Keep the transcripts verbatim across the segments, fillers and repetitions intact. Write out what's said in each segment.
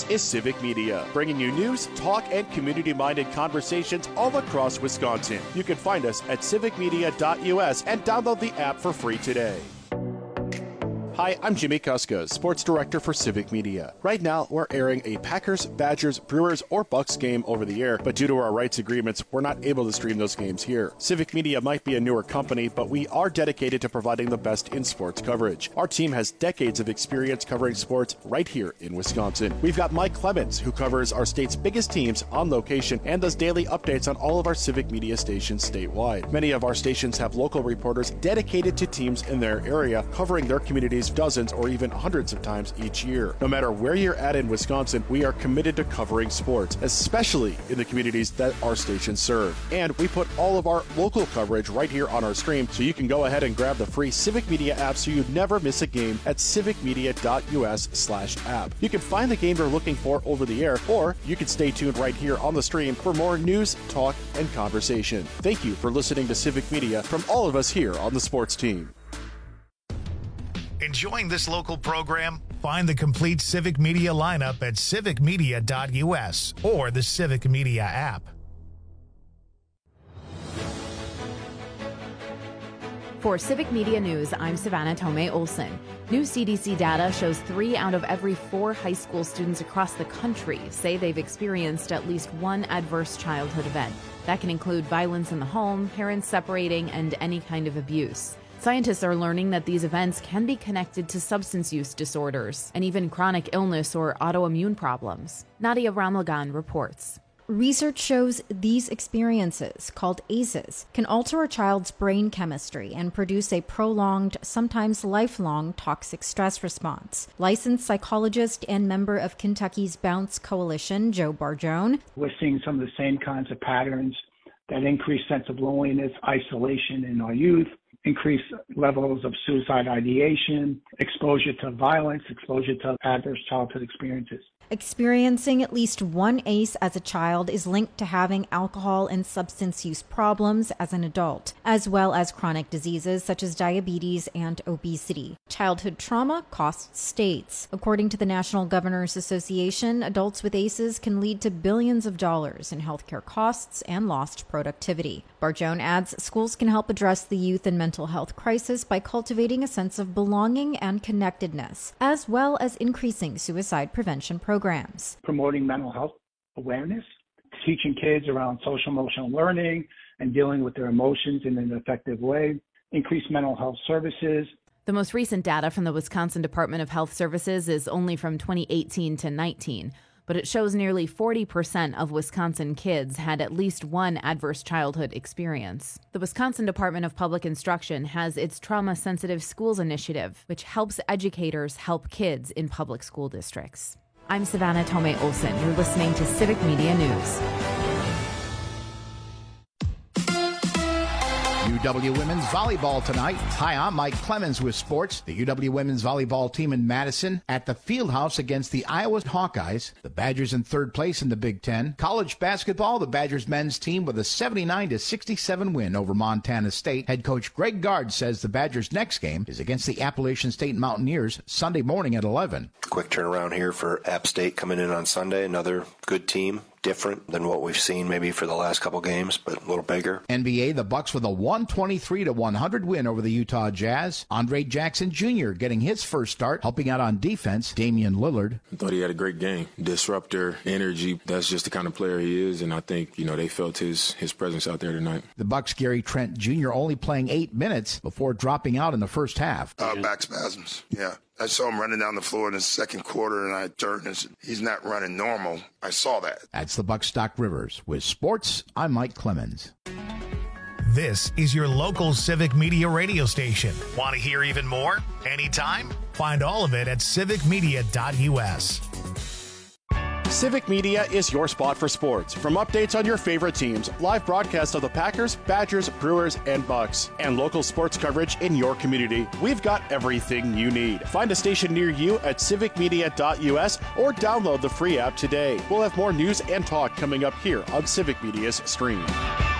This is Civic Media, bringing you news, talk, and community-minded conversations all across Wisconsin. You can find us at civic media dot U S and download the app for free today. Hi, I'm Jimmy Kuska, Sports Director for Civic Media. Right now, we're airing a Packers, Badgers, Brewers, or Bucks game over the air, but due to our rights agreements, we're not able to stream those games here. Civic Media might be a newer company, but we are dedicated to providing the best in sports coverage. Our team has decades of experience covering sports right here in Wisconsin. We've got Mike Clemens, who covers our state's biggest teams on location and does daily updates on all of our Civic Media stations statewide. Many of our stations have local reporters dedicated to teams in their area, covering their communities dozens or even hundreds of times each year. No matter where you're at in Wisconsin, we are committed to covering sports, especially in the communities that our stations serve. And we put all of our local coverage right here on our stream, so you can go ahead and grab the free Civic Media app so you never miss a game at civic media dot U S slash app. You can find the game you're looking for over the air, or you can stay tuned right here on the stream for more news, talk, and conversation. Thank you for listening to Civic Media from all of us here on the sports team. Enjoying this local program? Find the complete Civic Media lineup at civic media dot U S or the Civic Media app. For Civic Media News, I'm Savannah Tomei Olson. New C D C data shows three out of every four high school students across the country say they've experienced at least one adverse childhood event. That can include violence in the home, parents separating, and any kind of abuse. Scientists are learning that these events can be connected to substance use disorders and even chronic illness or autoimmune problems. Nadia Ramlagan reports. Research shows these experiences, called A C Es, can alter a child's brain chemistry and produce a prolonged, sometimes lifelong, toxic stress response. Licensed psychologist and member of Kentucky's Bounce Coalition, Joe Barjone. We're seeing some of the same kinds of patterns, that increased sense of loneliness, isolation in our youth, increased levels of suicide ideation, exposure to violence, exposure to adverse childhood experiences. Experiencing at least one A C E as a child is linked to having alcohol and substance use problems as an adult, as well as chronic diseases such as diabetes and obesity. Childhood trauma costs states. According to the National Governors Association, adults with A C Es can lead to billions of dollars in healthcare costs and lost productivity. Barjone adds schools can help address the youth and mental health crisis by cultivating a sense of belonging and connectedness, as well as increasing suicide prevention programs. Promoting mental health awareness, teaching kids around social emotional learning and dealing with their emotions in an effective way, increase mental health services. The most recent data from the Wisconsin Department of Health Services is only from twenty eighteen to nineteen, but it shows nearly forty percent of Wisconsin kids had at least one adverse childhood experience. The Wisconsin Department of Public Instruction has its Trauma Sensitive Schools Initiative, which helps educators help kids in public school districts. I'm Savannah Tomei Olson. You're listening to Civic Media News. U W Women's Volleyball tonight. Hi, I'm Mike Clemens with sports. The U W Women's Volleyball team in Madison at the Fieldhouse against the Iowa Hawkeyes. The Badgers in third place in the Big Ten. College basketball, the Badgers men's team with a seventy-nine to sixty-seven win over Montana State. Head coach Greg Gard says the Badgers' next game is against the Appalachian State Mountaineers Sunday morning at eleven. Quick turnaround here for App State coming in on Sunday. Another good team. Different than what we've seen maybe for the last couple games, but a little bigger. N B A, the Bucks with a one twenty-three to one hundred win over the Utah Jazz. Andre Jackson Junior getting his first start, helping out on defense. Damian Lillard. I thought he had a great game. Disruptor, energy. That's just the kind of player he is, and I think, you know, they felt his his presence out there tonight. The Bucks' Gary Trent Junior only playing eight minutes before dropping out in the first half. Uh, back spasms, yeah. I saw him running down the floor in the second quarter, and I turned and said, he's not running normal. I saw that. That's the Bucks Stock Rivers. With sports, I'm Mike Clemens. This is your local Civic Media radio station. Want to hear even more? Anytime? Find all of it at civic media dot U S. Civic Media is your spot for sports. From updates on your favorite teams, live broadcasts of the Packers, Badgers, Brewers, and Bucks, and local sports coverage in your community, we've got everything you need. Find a station near you at civic media dot U S or download the free app today. We'll have more news and talk coming up here on Civic Media's stream.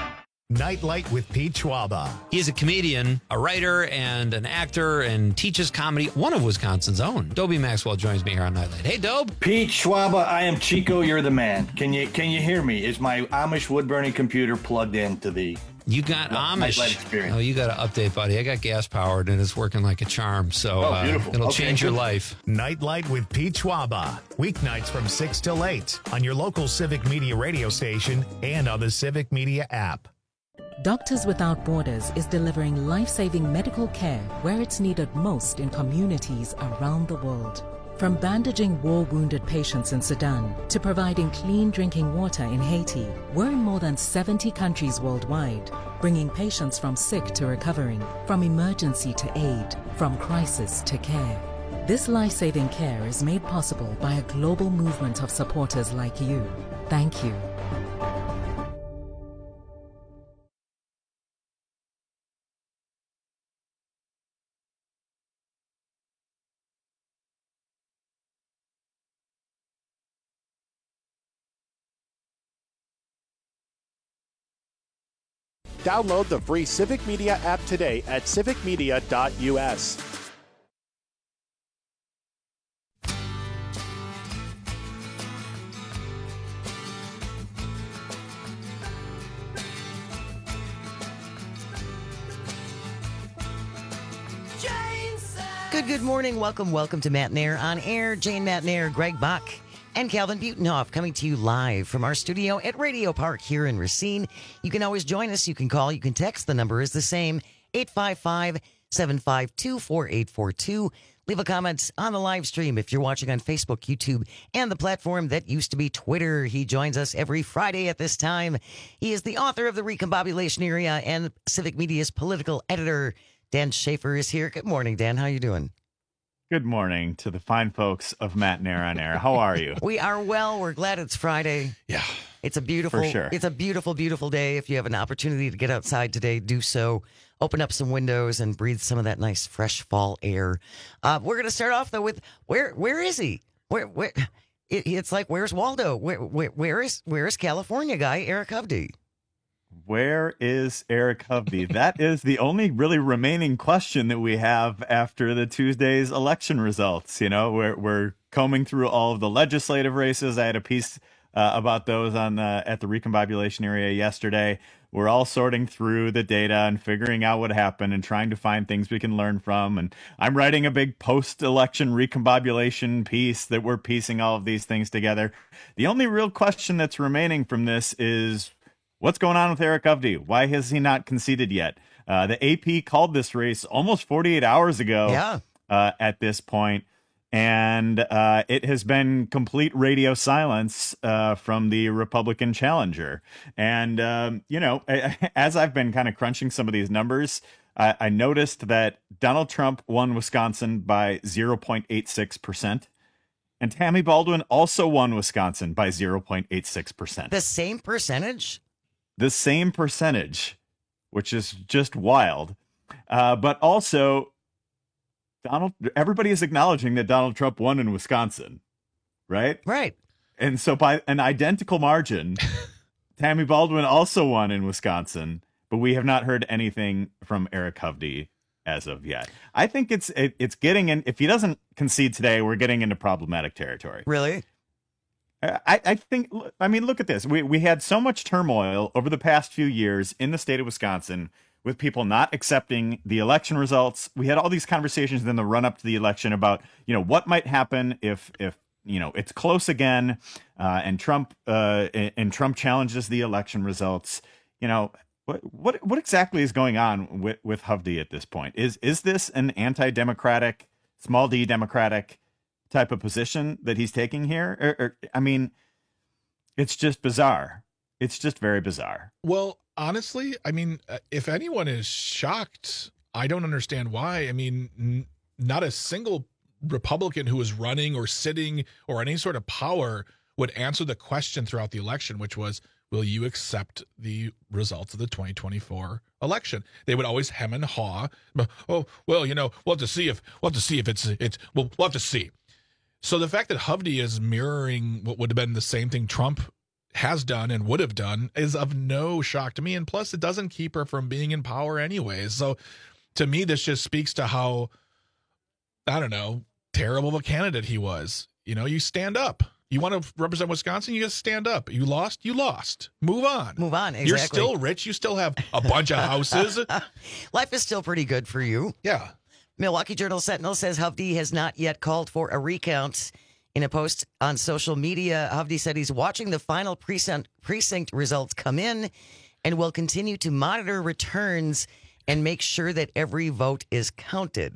Nightlight with Pete Schwaba. He's a comedian, a writer, and an actor, and teaches comedy. One of Wisconsin's own. Dobie Maxwell joins me here on Nightlight. Hey, Dobe. Pete Schwaba, I am Chico. You're the man. Can you can you hear me? Is my Amish wood burning computer plugged into the? You got Amish. Nightlight experience. Oh, you got to update, buddy. I got gas powered, and it's working like a charm. So oh, uh, it'll okay, change good. your life. Nightlight with Pete Schwaba. Weeknights from six till eight on your local Civic Media radio station and on the Civic Media app. Doctors Without Borders is delivering life-saving medical care where it's needed most in communities around the world. From bandaging war-wounded patients in Sudan to providing clean drinking water in Haiti, we're in more than seventy countries worldwide, bringing patients from sick to recovering, from emergency to aid, from crisis to care. This life-saving care is made possible by a global movement of supporters like you. Thank you. Download the free Civic Media app today at civic media dot u s. Good, good morning. Welcome, welcome to Matt Nair on Air. Jane Matt Nair, Greg Bach, and Calvin Butenhoff coming to you live from our studio at Radio Park here in Racine. You can always join us. You can call. You can text. The number is the same, eight five five, seven five two, four eight four two. Leave a comment on the live stream if you're watching on Facebook, YouTube, and the platform that used to be Twitter. He joins us every Friday at this time. He is the author of The Recombobulation Era and Civic Media's political editor. Dan Schaefer is here. Good morning, Dan. How are you doing? Good morning to the fine folks of Matt Nair on Air. How are you? We are well. We're glad it's Friday. Yeah. It's a beautiful, For sure. It's a beautiful, beautiful day. If you have an opportunity to get outside today, do so. Open up some windows and breathe some of that nice, fresh fall air. Uh, we're going to start off, though, with where where is he? Where where? It, it's like, where's Waldo? Where, where where is where is California guy Eric Hovde? Where is Eric Hovde? That is the only really remaining question that we have after the Tuesday's election results. You know, we're, we're combing through all of the legislative races. I had a piece uh, about those on the, at the Recombobulation Area yesterday. We're all sorting through the data and figuring out what happened and trying to find things we can learn from. And I'm writing a big post-election recombobulation piece that we're piecing all of these things together. The only real question that's remaining from this is, what's going on with Eric Hovde? Why has he not conceded yet? Uh, the A P called this race almost forty-eight hours ago yeah. uh, at this point, and uh, it has been complete radio silence uh, from the Republican challenger. And, um, you know, as I've been kind of crunching some of these numbers, I, I noticed that Donald Trump won Wisconsin by zero point eight six percent. And Tammy Baldwin also won Wisconsin by zero point eight six percent. The same percentage? The same percentage, which is just wild. Uh, but also, Donald. Everybody is acknowledging that Donald Trump won in Wisconsin, right? Right. And so by an identical margin, Tammy Baldwin also won in Wisconsin, but we have not heard anything from Eric Hovde as of yet. I think it's it, it's getting in. If he doesn't concede today, we're getting into problematic territory. Really? I, I think, I mean, look at this. We we had so much turmoil over the past few years in the state of Wisconsin with people not accepting the election results. We had all these conversations in the run up to the election about, you know, what might happen if, if you know, it's close again uh, and Trump uh, and Trump challenges the election results. You know, what what what exactly is going on with, with Hovde at this point? Is is this an anti-democratic, small d democratic type of position that he's taking here? Or, or, I mean, it's just bizarre. It's just very bizarre. Well, honestly, I mean, if anyone is shocked, I don't understand why. I mean, n- not a single Republican who was running or sitting or any sort of power would answer the question throughout the election, which was, will you accept the results of the twenty twenty-four election? They would always hem and haw. Oh, well, you know, we'll have to see if we'll have to see if it's it's we'll, we'll have to see. So the fact that Hovde is mirroring what would have been the same thing Trump has done and would have done is of no shock to me. And plus, it doesn't keep her from being in power anyways. So to me, this just speaks to how, I don't know, terrible of a candidate he was. You know, you stand up. You want to represent Wisconsin, you just stand up. You lost, you lost. Move on. Move on, exactly. You're still rich. You still have a bunch of houses. Life is still pretty good for you. Yeah. Milwaukee Journal Sentinel says Hovde has not yet called for a recount. In a post on social media, Hovde said he's watching the final precinct, precinct results come in and will continue to monitor returns and make sure that every vote is counted.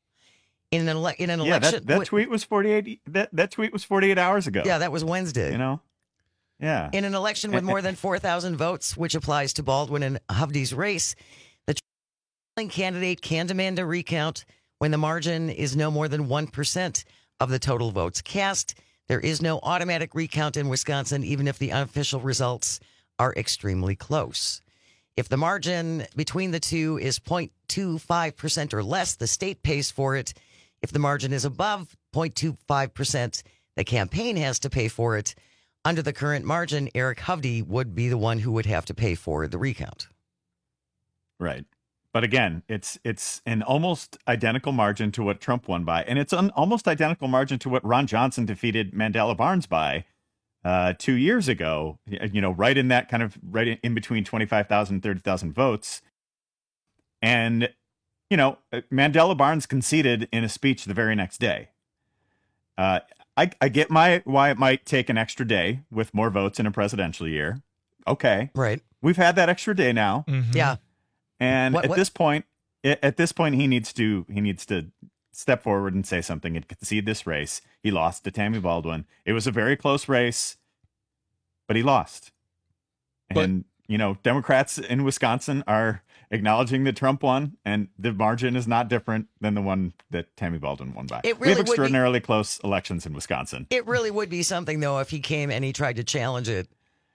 In an, ele- in an yeah, election, that, that what, tweet was forty-eight. That that tweet was forty-eight hours ago. Yeah, that was Wednesday. You know, yeah. In an election with more than four thousand votes, which applies to Baldwin and Hovde's race, the trailing candidate can demand a recount when the margin is no more than one percent of the total votes cast. There is no automatic recount in Wisconsin, even if the unofficial results are extremely close. If the margin between the two is zero point two five percent or less, the state pays for it. If the margin is above zero point two five percent, the campaign has to pay for it. Under the current margin, Eric Hovde would be the one who would have to pay for the recount. Right. But again, it's it's an almost identical margin to what Trump won by. And it's an almost identical margin to what Ron Johnson defeated Mandela Barnes by uh, two years ago, you know, right in that kind of right in between twenty-five thousand and thirty thousand votes. And, you know, Mandela Barnes conceded in a speech the very next day. Uh, I, I get my why it might take an extra day with more votes in a presidential year. Okay. Right. We've had that extra day now. Mm-hmm. Yeah. And What- at what- this point, at this point, he needs to he needs to step forward and say something and concede this race. He lost to Tammy Baldwin. It was a very close race, but he lost. But- And you know, Democrats in Wisconsin are acknowledging that Trump won, and the margin is not different than the one that Tammy Baldwin won by. It we really have would be- extraordinarily close elections in Wisconsin. It really would be something, though, if he came and he tried to challenge it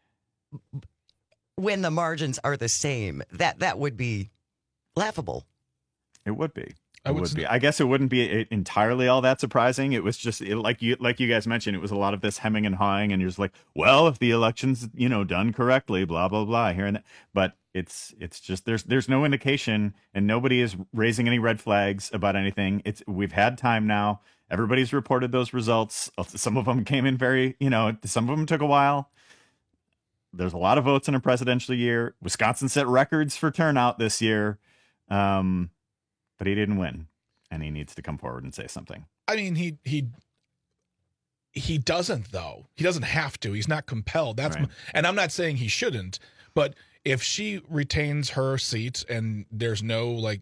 when the margins are the same. That that would be laughable. It would be. I It would would s- be. I guess it wouldn't be entirely all that surprising. It was just it, like you like you guys mentioned. It was a lot of this hemming and hawing, and you're just like, well, if the election's you know done correctly, blah blah blah here and that. But it's it's just there's there's no indication, and nobody is raising any red flags about anything. It's we've had time now. Everybody's reported those results. Some of them came in very you know some of them took a while. There's a lot of votes in a presidential year. Wisconsin set records for turnout this year. Um, but he didn't win, and he needs to come forward and say something. I mean, he he he doesn't though. He doesn't have to. He's not compelled. That's Right. m- and I'm not saying he shouldn't, but if she retains her seat and there's no like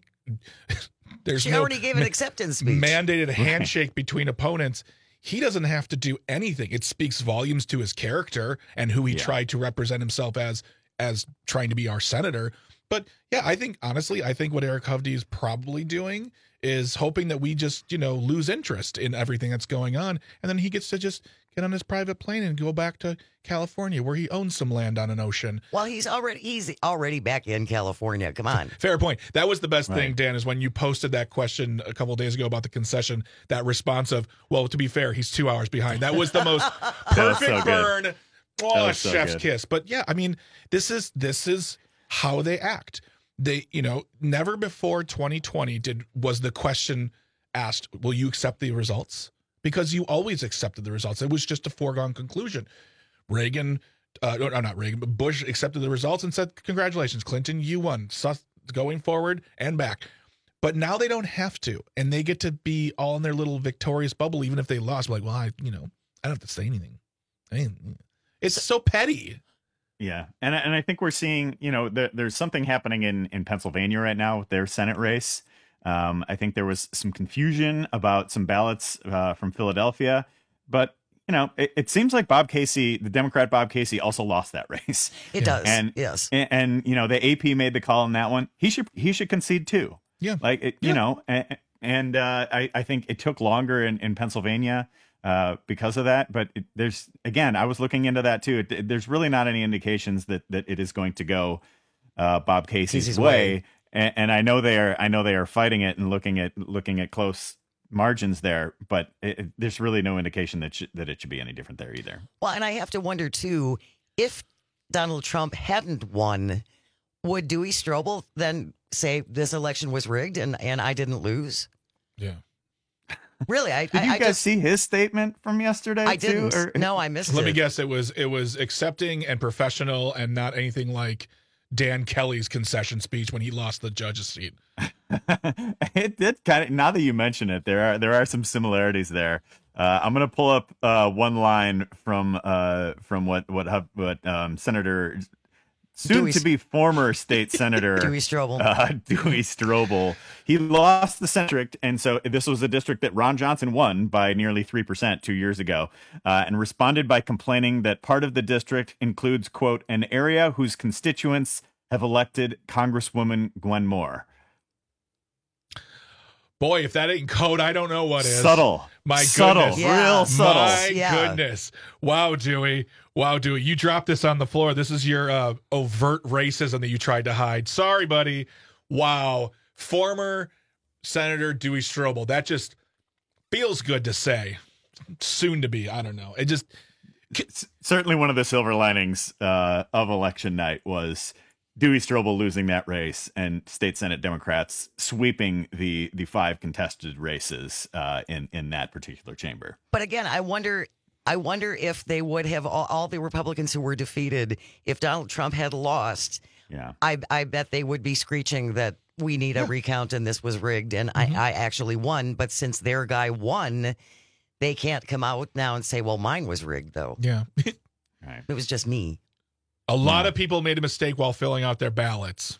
there's She no already gave an ma- acceptance speech. mandated handshake between opponents, he doesn't have to do anything. It speaks volumes to his character and who he Yeah. tried to represent himself as as trying to be our senator. But yeah, I think honestly, I think what Eric Hovde is probably doing is hoping that we just, you know, lose interest in everything that's going on. And then he gets to just get on his private plane and go back to California where he owns some land on an ocean. Well, he's already he's already back in California. Come on. Fair point. That was the best thing, Right. Dan, is when you posted that question a couple of days ago about the concession, that response of, well, to be fair, he's two hours behind. That was the most was perfect so good. burn. Oh, That was so chef's good. kiss. But yeah, I mean, this is this is how they act. They, you know, never before twenty twenty did was the question asked, will you accept the results? Because you always accepted the results. It was just a foregone conclusion. Reagan, uh, no, not Reagan, but Bush accepted the results and said, congratulations, Clinton, you won. Sus- going forward and back. But now they don't have to, and they get to be all in their little victorious bubble, even if they lost. Like, well, I, you know, I don't have to say anything. I mean, it's so petty. Yeah, and and I think we're seeing, you know, there, there's something happening in, in Pennsylvania right now with their Senate race. Um, I think there was some confusion about some ballots uh, from Philadelphia, but you know, it, it seems like Bob Casey, the Democrat Bob Casey, also lost that race. It does. And yes. and, and you know, the A P made the call on that one. He should he should concede too. Yeah, like it, you Yeah. know, and, and uh, I I think it took longer in in Pennsylvania. Uh, because of that, but it, there's again, I was looking into that too. It, it- there's really not any indications that that it is going to go uh, Bob Casey's, Casey's way, way. And, and I know they are. I know they are fighting it and looking at looking at close margins there, but it, it- there's really no indication that sh- that it should be any different there either. Well, and I have to wonder too, if Donald Trump hadn't won, would Dewey Strobel then say this election was rigged and, and I didn't lose? Yeah. Really? I, Did I, you I guys just, see his statement from yesterday? I too, didn't. or? No, I missed Let it. me guess. It was it was accepting and professional and not anything like Dan Kelly's concession speech when he lost the judge's seat. It did kind of. Now that you mention it, there are there are some similarities there. Uh, I'm going to pull up uh, one line from uh, from what what what um, Senator, soon Dewey, to be former state senator Dewey Strobel. Uh, Dewey Strobel. He lost the district, and so this was a district that Ron Johnson won by nearly three percent two years ago, uh, and responded by complaining that part of the district includes, quote, an area whose constituents have elected Congresswoman Gwen Moore. Boy, if that ain't code, I don't know what is. Subtle. My subtle. goodness. Yeah. Real subtle. My Yeah. goodness. Wow, Dewey. Wow, Dewey. You dropped this on the floor. This is your uh, overt racism that you tried to hide. Sorry, buddy. Wow. Former Senator Dewey Strobel. That just feels good to say. Soon to be. I don't know. It just. Certainly one of the silver linings uh, of election night was Dewey Strobel losing that race and state Senate Democrats sweeping the the five contested races uh, in in that particular chamber. But again, I wonder I wonder if they would have all, all the Republicans who were defeated if Donald Trump had lost. Yeah, I I bet they would be screeching that we need a yeah. recount and this was rigged and mm-hmm. I, I actually won. But since their guy won, they can't come out now and say, well, mine was rigged, though. Yeah. Right. It was just me. A lot yeah. of people made a mistake while filling out their ballots.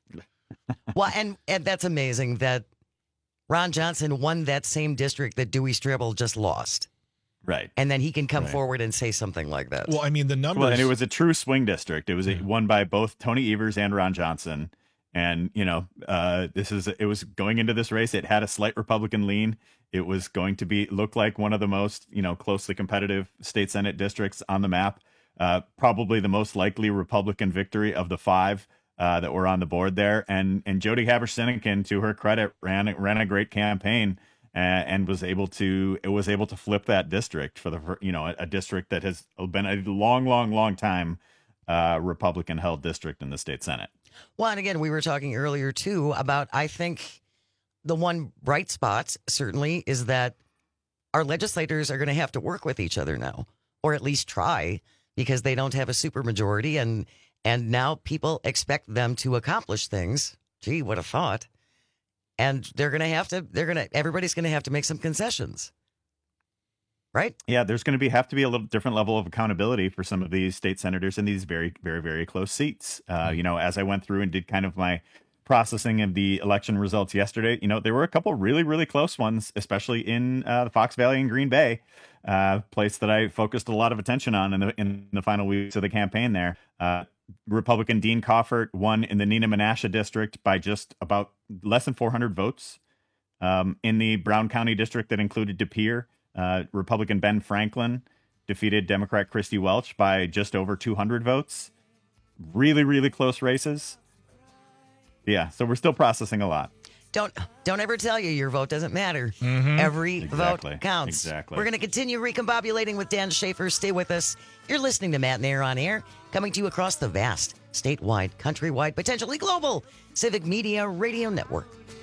Well, and, and that's amazing that Ron Johnson won that same district that Dewey Strobel just lost. Right. And then he can come right. forward and say something like that. Well, I mean, the numbers. Well, and it was a true swing district. It was yeah. won by both Tony Evers and Ron Johnson. And, you know, uh, this is it was going into this race. It had a slight Republican lean. It was going to be look like one of the most, you know, closely competitive state Senate districts on the map. Uh, probably the most likely Republican victory of the five uh, that were on the board there. And and Jody Haber-Sinekin, to her credit, ran ran a great campaign and, and was able to it was able to flip that district for the you know a, a district that has been a long, long, long time uh, Republican held district in the state Senate. Well, and again, we were talking earlier too about I think the one bright spot certainly is that our legislators are going to have to work with each other now, or at least try. Because they don't have a supermajority, and and now people expect them to accomplish things. Gee, what a thought! And they're going to have to. They're going to. Everybody's going to have to make some concessions, right? Yeah, there's going to be have to be a little different level of accountability for some of these state senators in these very, very, very close seats. Uh, you know, as I went through and did kind of my processing of the election results yesterday, you know, there were a couple really, really close ones, especially in uh, the Fox Valley and Green Bay. Uh, place that I focused a lot of attention on in the in the final weeks of the campaign there. Uh, Republican Dean Coffert won in the Nina Menasha district by just about less than four hundred votes. Um, in the Brown County district that included De Pere, uh, Republican Ben Franklin defeated Democrat Christy Welch by just over two hundred votes. Really, really close races. Yeah, so we're still processing a lot. Don't don't ever tell you your vote doesn't matter. Mm-hmm. Every exactly. vote counts. Exactly. We're going to continue recombobulating with Dan Schaefer. Stay with us. You're listening to Matt Nair on Air, coming to you across the vast, statewide, countrywide, potentially global Civic Media Radio Network.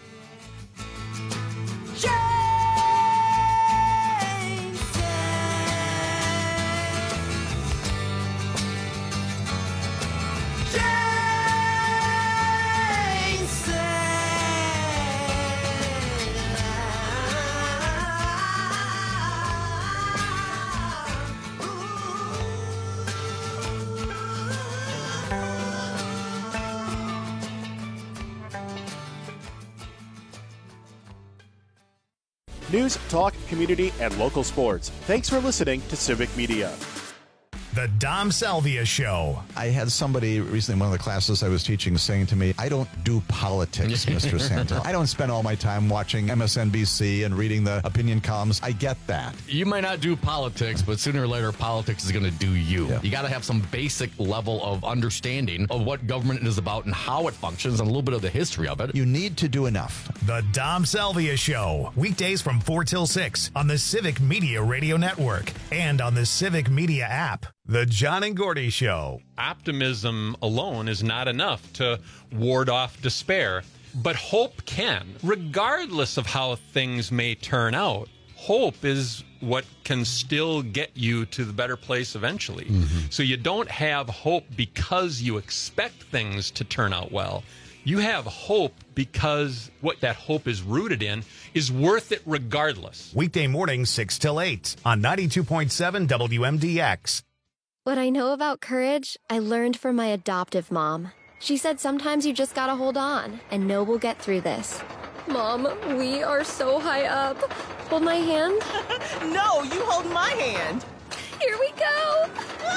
News, talk, community, and local sports. Thanks for listening to Civic Media. The Dom Salvia Show. I had somebody recently in one of the classes I was teaching saying to me, I don't do politics, Mister Santel. I don't spend all my time watching M S N B C and reading the opinion columns. I get that. You might not do politics, but sooner or later, politics is going to do you. Yeah. You got to have some basic level of understanding of what government is about and how it functions and a little bit of the history of it. You need to do enough. The Dom Salvia Show. Weekdays from four till six on the Civic Media Radio Network and on the Civic Media app. The John and Gordy Show. Optimism alone is not enough to ward off despair, but hope can. Regardless of how things may turn out, hope is what can still get you to the better place eventually. Mm-hmm. So you don't have hope because you expect things to turn out well. You have hope because what that hope is rooted in is worth it regardless. Weekday mornings, six till eight on ninety-two point seven W M D X. What I know about courage, I learned from my adoptive mom. She said sometimes you just gotta hold on and know we'll get through this. Mom, we are so high up. Hold my hand. No, you hold my hand. Here we go.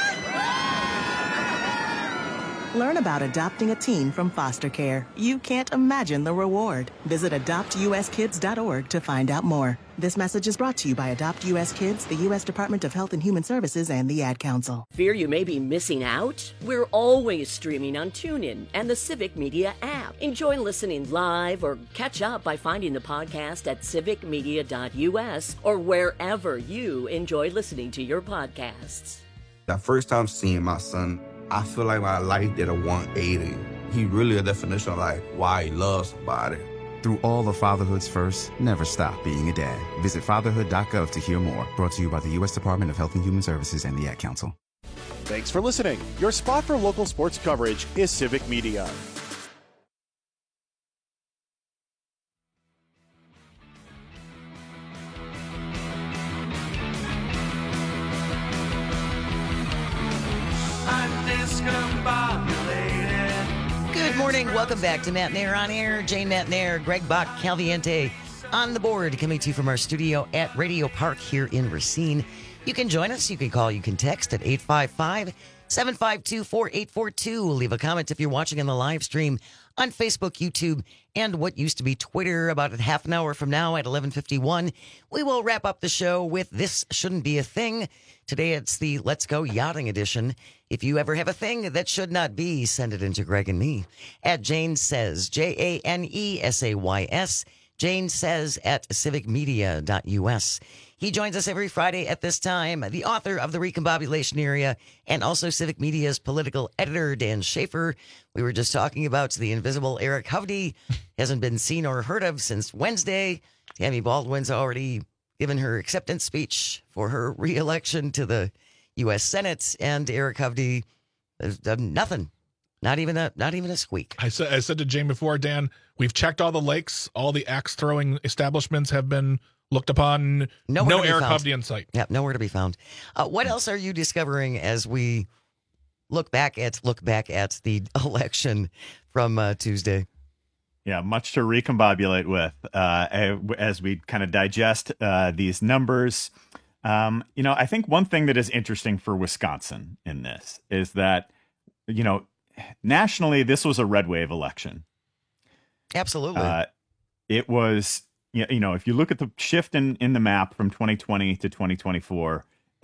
Learn about adopting a teen from foster care. You can't imagine the reward. Visit adopt u s kids dot org to find out more. This message is brought to you by Adopt U S Kids, the U S Department of Health and Human Services, and the Ad Council. Fear you may be missing out? We're always streaming on TuneIn and the Civic Media app. Enjoy listening live or catch up by finding the podcast at civic media dot u s or wherever you enjoy listening to your podcasts. The first time seeing my son, I feel like my life did a one eighty. He really a definition of like why he loves somebody. Through all of fatherhood's first, never stop being a dad. Visit fatherhood dot gov to hear more. Brought to you by the U S Department of Health and Human Services and the Ad Council. Thanks for listening. Your spot for local sports coverage is Civic Media. Good morning. Welcome back to Matt Nair on Air. Jane Matt Nair, Greg Bach, Calviente on the board, coming to you from our studio at Radio Park here in Racine. You can join us. You can call. You can text at eight five five, seven five two, four eight four two. Leave a comment if you're watching on the live stream on Facebook, YouTube, and what used to be Twitter. About a half an hour from now at eleven fifty-one, we will wrap up the show with This Shouldn't Be a Thing. Today it's the Let's Go Yachting edition. If you ever have a thing that should not be, send it into Greg and me at Jane Says, J A N E S A Y S, Jane Says at civic media dot u s. He joins us every Friday at this time, the author of The Recombobulation Area and also Civic Media's political editor, Dan Schaefer. We were just talking about the invisible Eric Hovde. Hasn't been seen or heard of since Wednesday. Tammy Baldwin's already given her acceptance speech for her re-election to the U S Senate, and Eric Hovde has done nothing. Not even a not even a squeak. I said I said to Jane before, Dan, we've checked all the lakes. All the axe throwing establishments have been looked upon. Nowhere no Eric found. Hovde in sight. Yeah, nowhere to be found. Uh, what else are you discovering as we look back at look back at the election from uh, Tuesday? Yeah, much to recombobulate with uh, as we kind of digest uh, these numbers. Um, you know, I think one thing that is interesting for Wisconsin in this is that, you know, nationally, this was a red wave election. Absolutely. Uh, it was, you know, if you look at the shift in, in the map from twenty twenty to twenty twenty-four,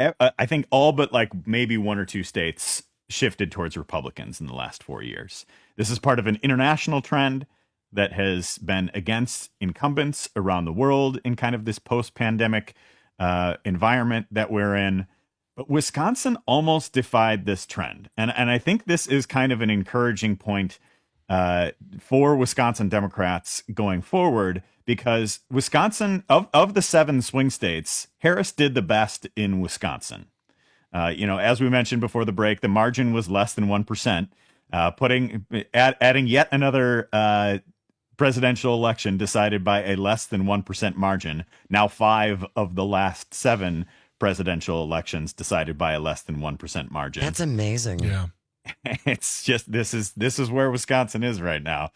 I think all but like maybe one or two states shifted towards Republicans in the last four years. This is part of an international trend that has been against incumbents around the world in kind of this post-pandemic uh, environment that we're in. But Wisconsin almost defied this trend. And, and I think this is kind of an encouraging point uh, for Wisconsin Democrats going forward, because Wisconsin, of, of the seven swing states, Harris did the best in Wisconsin. Uh, you know, as we mentioned before the break, the margin was less than one percent, uh, putting add, adding yet another uh, presidential election decided by a less than one percent margin. Now five of the last seven presidential elections decided by a less than one percent margin. That's amazing. Yeah. It's just, this is, this is where Wisconsin is right now.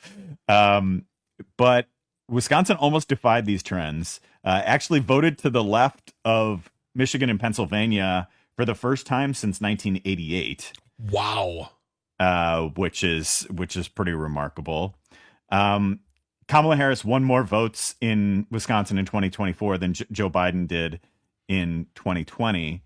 Um, but Wisconsin almost defied these trends, uh, actually voted to the left of Michigan and Pennsylvania for the first time since nineteen eighty-eight. Wow. Uh, which is, which is pretty remarkable. Um, Kamala Harris won more votes in Wisconsin in twenty twenty-four than J- Joe Biden did in twenty twenty.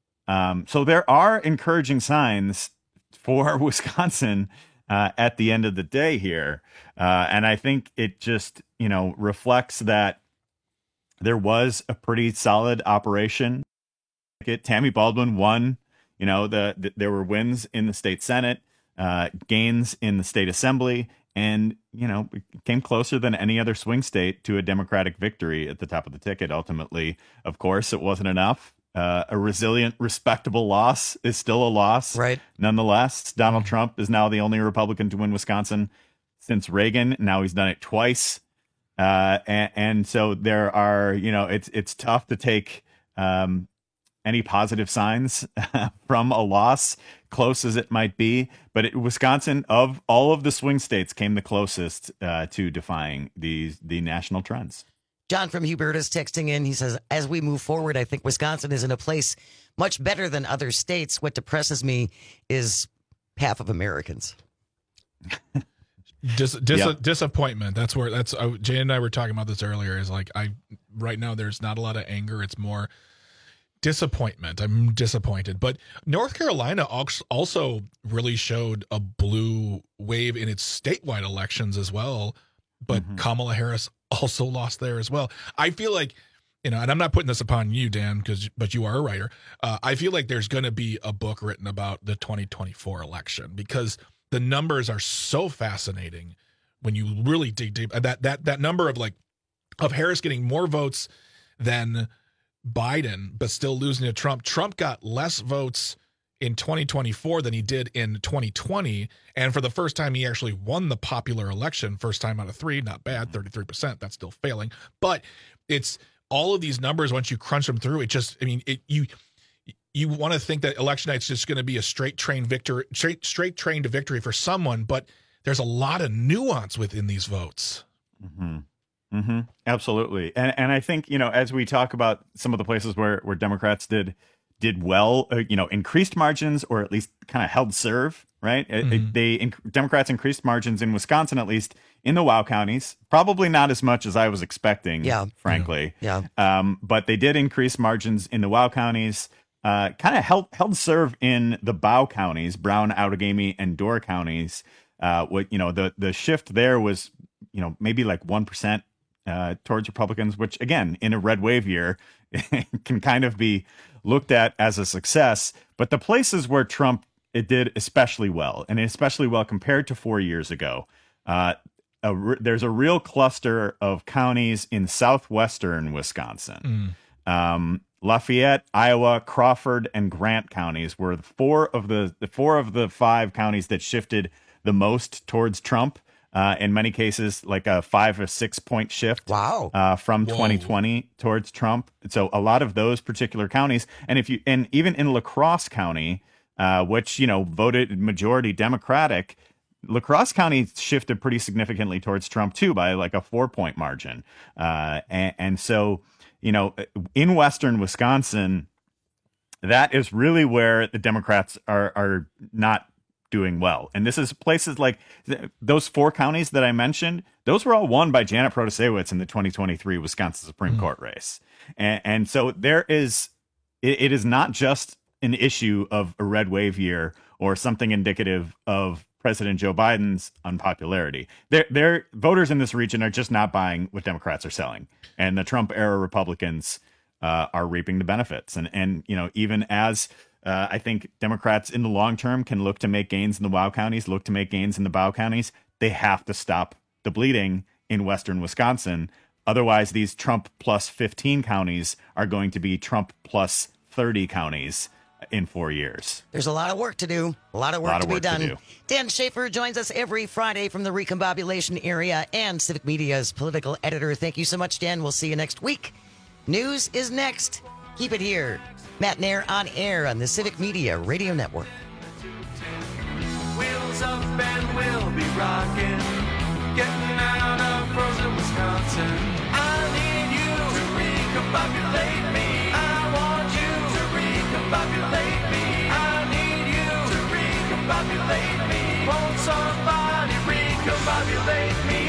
Um, so there are encouraging signs for Wisconsin uh, at the end of the day here. Uh, and I think it just, you know, reflects that there was a pretty solid operation. Tammy Baldwin won You know, the, the there were wins in the state Senate, uh, gains in the state assembly, and, you know, it came closer than any other swing state to a Democratic victory at the top of the ticket. Ultimately, of course, it wasn't enough. Uh, a resilient, respectable loss is still a loss. Right. Nonetheless, Donald Trump is now the only Republican to win Wisconsin since Reagan. Now he's done it twice. Uh, and, and so there are, you know, it's it's tough to take um, any positive signs from a loss, close as it might be. But it, Wisconsin, of all of the swing states, came the closest uh, to defying the the national trends. John from Hubert is texting in. He says, as we move forward, I think Wisconsin is in a place much better than other states. What depresses me is half of Americans. Dis, dis, Yep. Disappointment. That's where that's uh, Jay and I were talking about this earlier. Is like I right now there's not a lot of anger. It's more disappointment. I'm disappointed. But North Carolina also really showed a blue wave in its statewide elections as well. But mm-hmm. Kamala Harris also lost there as well. I feel like, you know, and I'm not putting this upon you, Dan, because but you are a writer. Uh, I feel like there's going to be a book written about the twenty twenty-four election because the numbers are so fascinating when you really dig deep. That that that number of like of Harris getting more votes than Biden, but still losing to Trump. Trump got less votes in twenty twenty-four than he did in twenty twenty. And for the first time, he actually won the popular election. First time out of three, not bad, thirty-three percent. That's still failing. But it's all of these numbers, once you crunch them through, it just, I mean, it you you want to think that election night's just going to be a straight train victory, straight, straight train to victory for someone. But there's a lot of nuance within these votes. Mm-hmm. Mm-hmm. Absolutely. And and I think, you know, as we talk about some of the places where, where Democrats did did well, uh, you know, increased margins or at least kind of held serve, right? Mm-hmm. It, they in, Democrats increased margins in Wisconsin, at least in the WOW counties, probably not as much as I was expecting, yeah. frankly. Yeah. Um, but they did increase margins in the WOW counties, uh, kind of held, held serve in the B O W counties, Brown, Outagamie, and Door counties. Uh, what, you know, the, the shift there was, you know, maybe like one percent uh, towards Republicans, which again, in a red wave year can kind of be looked at as a success. But the places where Trump it did especially well, and especially well compared to four years ago, uh, a re- there's a real cluster of counties in southwestern Wisconsin. Mm. Um, Lafayette, Iowa, Crawford, and Grant counties were four of the, the four of the five counties that shifted the most towards Trump. Uh, in many cases, like a five or six point shift. Wow! Uh, from Whoa. twenty twenty towards Trump. So a lot of those particular counties, and if you and even in La Crosse County, uh, which you know voted majority Democratic, La Crosse County shifted pretty significantly towards Trump too by like a four point margin. Uh, and, and so you know in western Wisconsin, that is really where the Democrats are are not doing well. And this is places like th- those four counties that I mentioned, those were all won by Janet Protasiewicz in the twenty twenty-three Wisconsin Supreme mm. Court race. And, and so there is, it, it is not just an issue of a red wave year or something indicative of President Joe Biden's unpopularity. Their, their voters in this region are just not buying what Democrats are selling. And the Trump era Republicans uh, are reaping the benefits. And, and, you know, even as Uh, I think Democrats in the long term can look to make gains in the WOW counties, look to make gains in the B O W counties. They have to stop the bleeding in western Wisconsin. Otherwise, these Trump plus fifteen counties are going to be Trump plus thirty counties in four years. There's a lot of work to do, a lot of work, lot to, of work be done. to do. Dan Schaefer joins us every Friday from the Recombobulation area and Civic Media's political editor. Thank you so much, Dan. We'll see you next week. News is next. Keep it here. Matt Nair on air on the Civic Media Radio Network. Wheels up and we'll be rocking, getting out of frozen Wisconsin. I need you to recombobulate me. I want you to recombobulate me. I need you to recombobulate me. Won't somebody recombobulate me?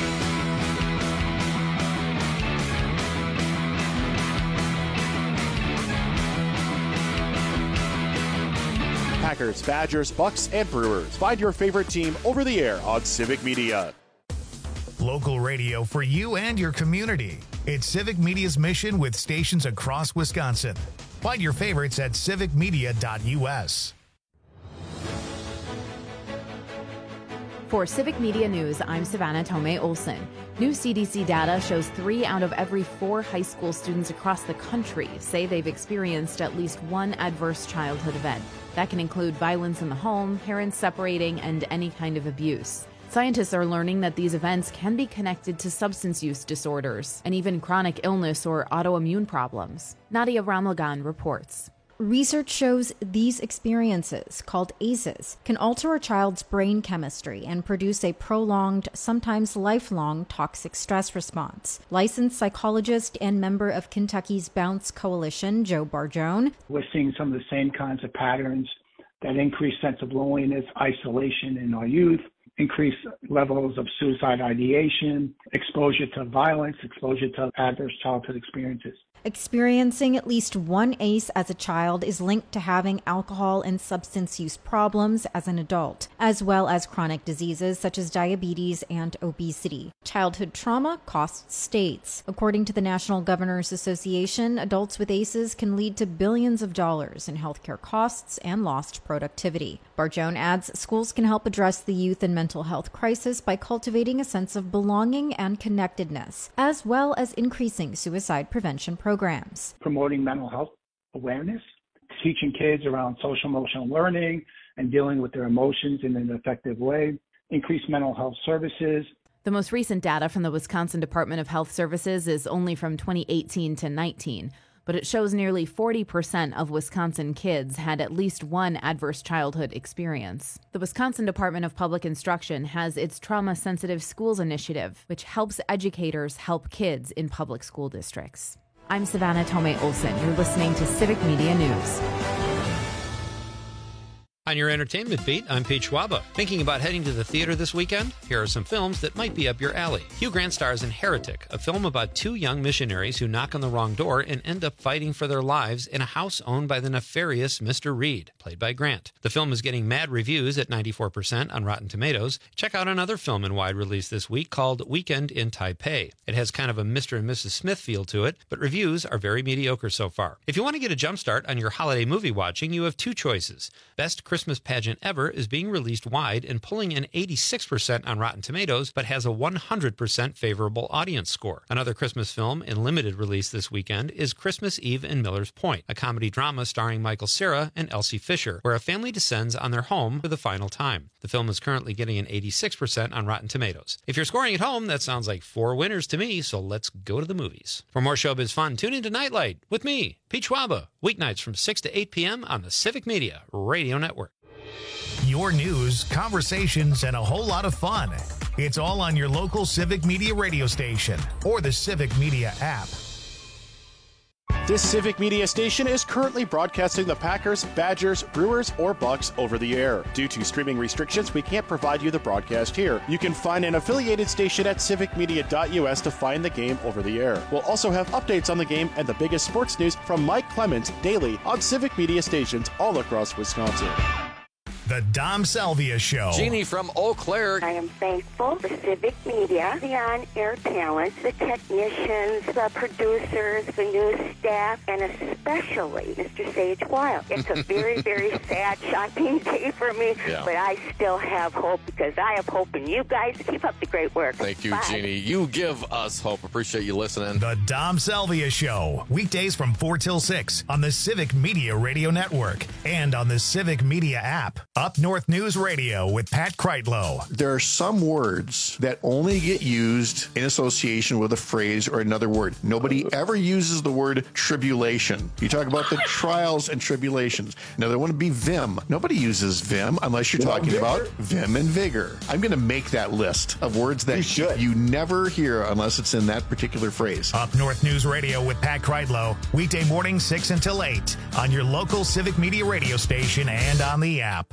Packers, Badgers, Bucks, and Brewers. Find your favorite team over the air on Civic Media. Local radio for you and your community. It's Civic Media's mission with stations across Wisconsin. Find your favorites at civic media dot U S. For Civic Media News, I'm Savannah Tomei Olson. New C D C data shows three out of every four high school students across the country say they've experienced at least one adverse childhood event. That can include violence in the home, parents separating, and any kind of abuse. Scientists are learning that these events can be connected to substance use disorders and even chronic illness or autoimmune problems. Nadia Ramlagan reports. Research shows these experiences, called A C Es, can alter a child's brain chemistry and produce a prolonged, sometimes lifelong, toxic stress response. Licensed psychologist and member of Kentucky's Bounce Coalition, Joe Barjone. We're seeing some of the same kinds of patterns, that increased sense of loneliness, isolation in our youth, increased levels of suicide ideation, exposure to violence, exposure to adverse childhood experiences. Experiencing at least one A C E as a child is linked to having alcohol and substance use problems as an adult, as well as chronic diseases such as diabetes and obesity. Childhood trauma costs states. According to the National Governors Association, adults with A C Es can lead to billions of dollars in healthcare costs and lost productivity. Barjone adds schools can help address the youth and mental health crisis by cultivating a sense of belonging and connectedness, as well as increasing suicide prevention programs. Programs. Promoting mental health awareness, teaching kids around social emotional learning and dealing with their emotions in an effective way, increase mental health services. The most recent data from the Wisconsin Department of Health Services is only from twenty eighteen to nineteen, but it shows nearly forty percent of Wisconsin kids had at least one adverse childhood experience. The Wisconsin Department of Public Instruction has its Trauma Sensitive Schools Initiative, which helps educators help kids in public school districts. I'm Savannah Tomei Olson. You're listening to Civic Media News. On your entertainment beat, I'm Pete Schwaba. Thinking about heading to the theater this weekend? Here are some films that might be up your alley. Hugh Grant stars in Heretic, a film about two young missionaries who knock on the wrong door and end up fighting for their lives in a house owned by the nefarious Mister Reed, played by Grant. The film is getting mad reviews at ninety-four percent on Rotten Tomatoes. Check out another film in wide release this week called Weekend in Taipei. It has kind of a Mister and Missus Smith feel to it, but reviews are very mediocre so far. If you want to get a jump start on your holiday movie watching, you have two choices. Best Christmas Pageant Ever is being released wide and pulling an eighty-six percent on Rotten Tomatoes, but has a one hundred percent favorable audience score. Another Christmas film in limited release this weekend is Christmas Eve in Miller's Point, a comedy drama starring Michael Cera and Elsie Fisher, where a family descends on their home for the final time. The film is currently getting an eighty-six percent on Rotten Tomatoes. If you're scoring at home, that sounds like four winners to me, so let's go to the movies. For more showbiz fun, tune into Nightlight with me, Pete Schwaba, weeknights from six to eight p.m. on the Civic Media Radio Network. Your news, conversations, and a whole lot of fun. It's all on your local Civic Media radio station or the Civic Media app. This Civic Media station is currently broadcasting the Packers, Badgers, Brewers, or Bucks over the air. Due to streaming restrictions, we can't provide you the broadcast here. You can find an affiliated station at civic media dot U S to find the game over the air. We'll also have updates on the game and the biggest sports news from Mike Clemens daily on Civic Media stations all across Wisconsin. The Dom Salvia Show. Jeannie from Eau Claire. I am thankful for Civic Media, the on-air talent, the technicians, the producers, the news staff, and especially Mister Sage Wild. It's a very, very sad, shocking day for me, yeah. but I still have hope because I have hope in you guys. Keep up the great work. Thank you, Bye. Jeannie. You give us hope. Appreciate you listening. The Dom Salvia Show. Weekdays from four till six on the Civic Media Radio Network and on the Civic Media app. Up North News Radio with Pat Kreitlow. There are some words that only get used in association with a phrase or another word. Nobody ever uses the word tribulation. You talk about the trials and tribulations. Now, there wouldn't be vim. Nobody uses vim unless you're talking vigor? about vim and vigor. I'm going to make that list of words that you, you never hear unless it's in that particular phrase. Up North News Radio with Pat Kreitlow. Weekday morning six until eight on your local Civic Media radio station and on the app.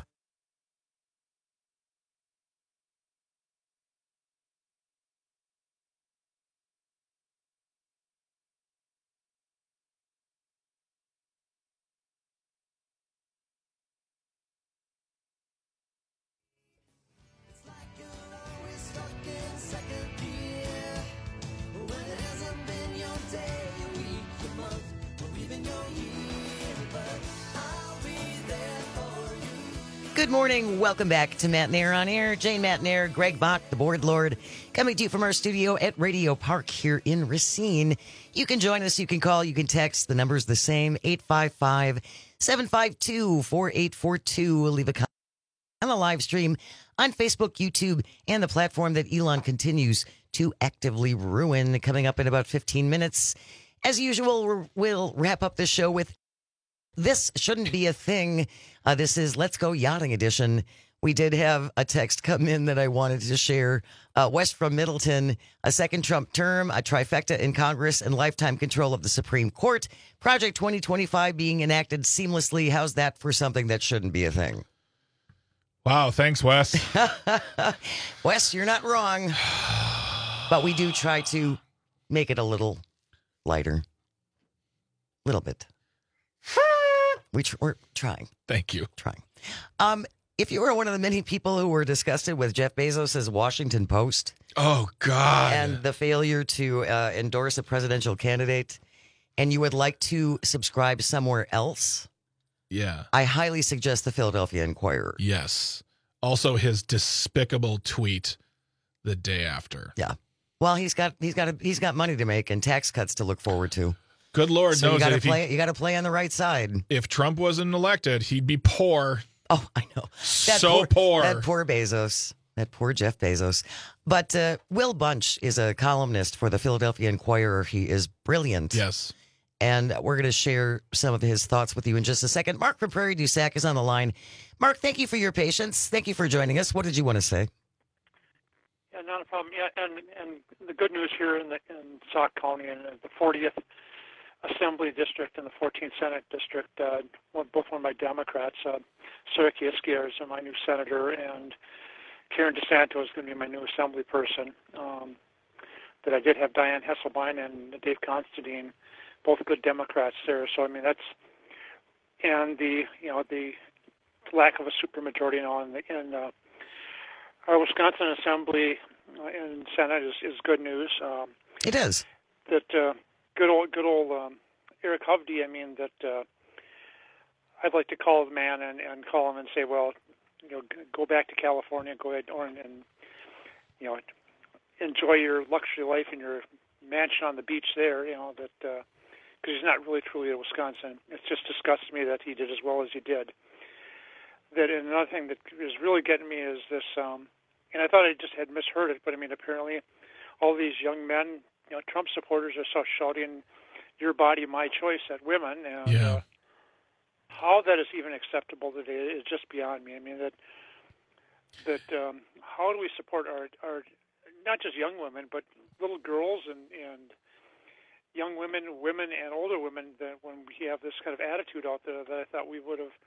Good morning. Welcome back to Matt Nair on Air. Jane Matt Nair, Greg Bach, the board lord, coming to you from our studio at Radio Park here in Racine. You can join us. You can call. You can text. The number's the same, eight five five, seven five two, four eight four two. Leave a comment on the live stream on Facebook, YouTube, and the platform that Elon continues to actively ruin. Coming up in about fifteen minutes. As usual, we'll wrap up the show with This Shouldn't Be a Thing. Uh, this is Let's Go Yachting Edition. We did have a text come in that I wanted to share. Uh, West from Middleton, a second Trump term, a trifecta in Congress, and lifetime control of the Supreme Court. Project twenty twenty-five being enacted seamlessly. How's that for something that shouldn't be a thing? Wow, thanks, Wes. Wes, you're not wrong. But we do try to make it a little lighter. A little bit. We tr- we're trying. Thank you. Trying. Um, if you were one of the many people who were disgusted with Jeff Bezos' Washington Post. Oh, God. And the failure to uh, endorse a presidential candidate, and you would like to subscribe somewhere else, yeah, I highly suggest the Philadelphia Inquirer. Yes. Also his despicable tweet the day after. Yeah. Well, he's got he's got a, he's got money to make and tax cuts to look forward to. Good Lord so knows you gotta that if play he, you got to play on the right side. If Trump wasn't elected, he'd be poor. Oh, I know. That so poor, poor. That poor Bezos. That poor Jeff Bezos. But uh, Will Bunch is a columnist for the Philadelphia Inquirer. He is brilliant. Yes. And we're going to share some of his thoughts with you in just a second. Mark from Prairie du Sac is on the line. Mark, thank you for your patience. Thank you for joining us. What did you want to say? Yeah, not a problem. Yeah, and and the good news here in the in Sauk County and the fortieth Assembly District and the fourteenth Senate District, uh, one, both one of my Democrats, uh, Sarah Kiski is my new senator, and Karen DeSanto is going to be my new Assembly person. Um, that I did have Diane Hesselbein and Dave Constantine, both good Democrats there. So I mean that's and the you know the lack of a supermajority now in, the, in uh, our Wisconsin Assembly uh, and Senate is, is good news. Um, it is that uh, good old good old um, Eric Hovde. I mean that uh, I'd like to call the man and, and call him and say, well, you know, go back to California, go ahead or, and you know enjoy your luxury life in your mansion on the beach there. You know that because uh, he's not really truly a Wisconsin. It just disgusts me that he did as well as he did. That and another thing that is really getting me is this, um, and I thought I just had misheard it, but I mean apparently all these young men, you know, Trump supporters are so shouting, "Your body, my choice" at women, and yeah. uh, how that is even acceptable today is just beyond me. I mean that that um, how do we support our our not just young women, but little girls and and young women, women and older women that when we have this kind of attitude out there that I thought we would have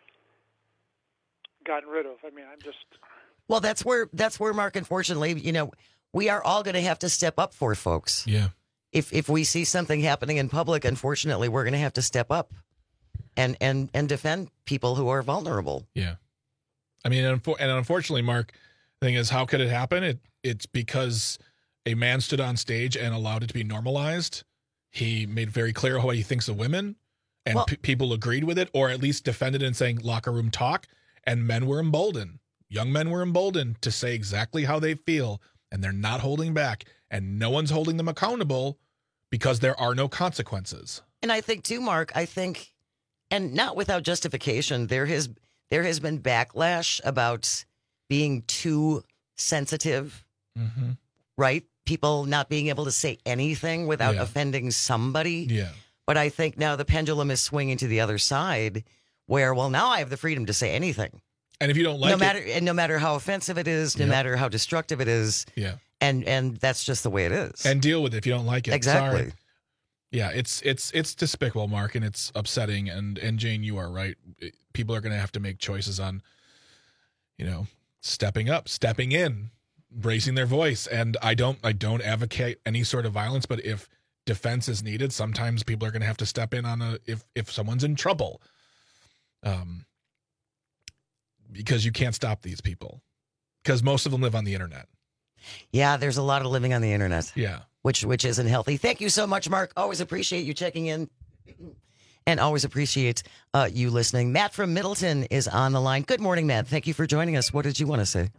gotten rid of. I mean, I'm just. Well, that's where that's where, Mark. Unfortunately, you know, we are all going to have to step up for folks. Yeah. If if we see something happening in public, unfortunately, we're going to have to step up and and and defend people who are vulnerable. Yeah. I mean, and unfortunately, Mark, the thing is, how could it happen? It it's because a man stood on stage and allowed it to be normalized. He made very clear how he thinks of women, and well, p- people agreed with it, or at least defended it and saying locker room talk. And men were emboldened. Young men were emboldened to say exactly how they feel, and they're not holding back. And no one's holding them accountable because there are no consequences. And I think, too, Mark, I think, and not without justification, there has there has been backlash about being too sensitive, mm-hmm. right? People not being able to say anything without yeah. offending somebody. Yeah. But I think now the pendulum is swinging to the other side, where, well, now I have the freedom to say anything. And if you don't like no matter, it. And no matter how offensive it is, no yep. matter how destructive it is. Yeah. And and that's just the way it is. And deal with it if you don't like it. Exactly. Sorry. Yeah, it's it's it's despicable, Mark, and it's upsetting. And, and Jane, you are right. People are going to have to make choices on, you know, stepping up, stepping in, raising their voice. And I don't I don't advocate any sort of violence, but if defense is needed, sometimes people are going to have to step in on a if if someone's in trouble. Um, because you can't stop these people, because most of them live on the internet. Yeah, there's a lot of living on the internet. Yeah, which which isn't healthy. Thank you so much, Mark. Always appreciate you checking in. and always appreciate uh, you listening. Matt from Middleton is on the line. Good morning, Matt. Thank you for joining us. What did you want to say?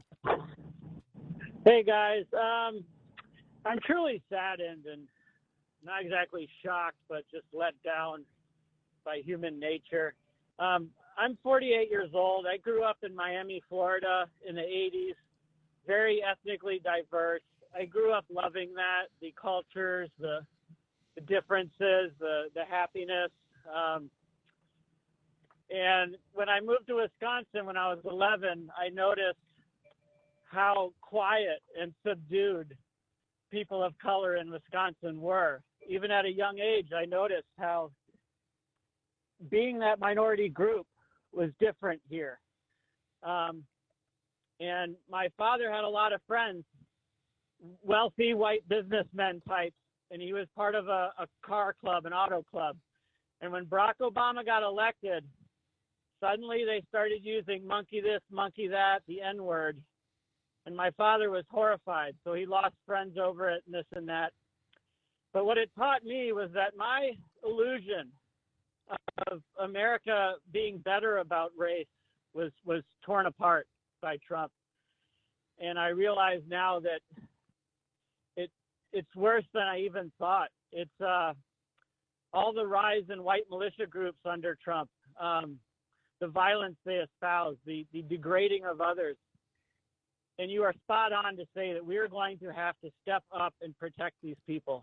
Hey, guys. Um, I'm truly saddened and not exactly shocked, but just let down by human nature. Um, I'm forty-eight years old. I grew up in Miami, Florida in the eighties, very ethnically diverse. I grew up loving that, the cultures, the the differences, the, the happiness. Um, and when I moved to Wisconsin when I was eleven, I noticed how quiet and subdued people of color in Wisconsin were. Even at a young age, I noticed how being that minority group was different here. Um, and my father had a lot of friends, wealthy white businessmen types, and he was part of a, a car club, an auto club. And when Barack Obama got elected, suddenly they started using monkey this, monkey that, the N-word. And my father was horrified, so he lost friends over it and this and that. But what it taught me was that my illusion of America being better about race was, was torn apart by Trump. And I realize now that it it's worse than I even thought. It's uh, all the rise in white militia groups under Trump, um, the violence they espouse, the, the degrading of others. And you are spot on to say that we are going to have to step up and protect these people.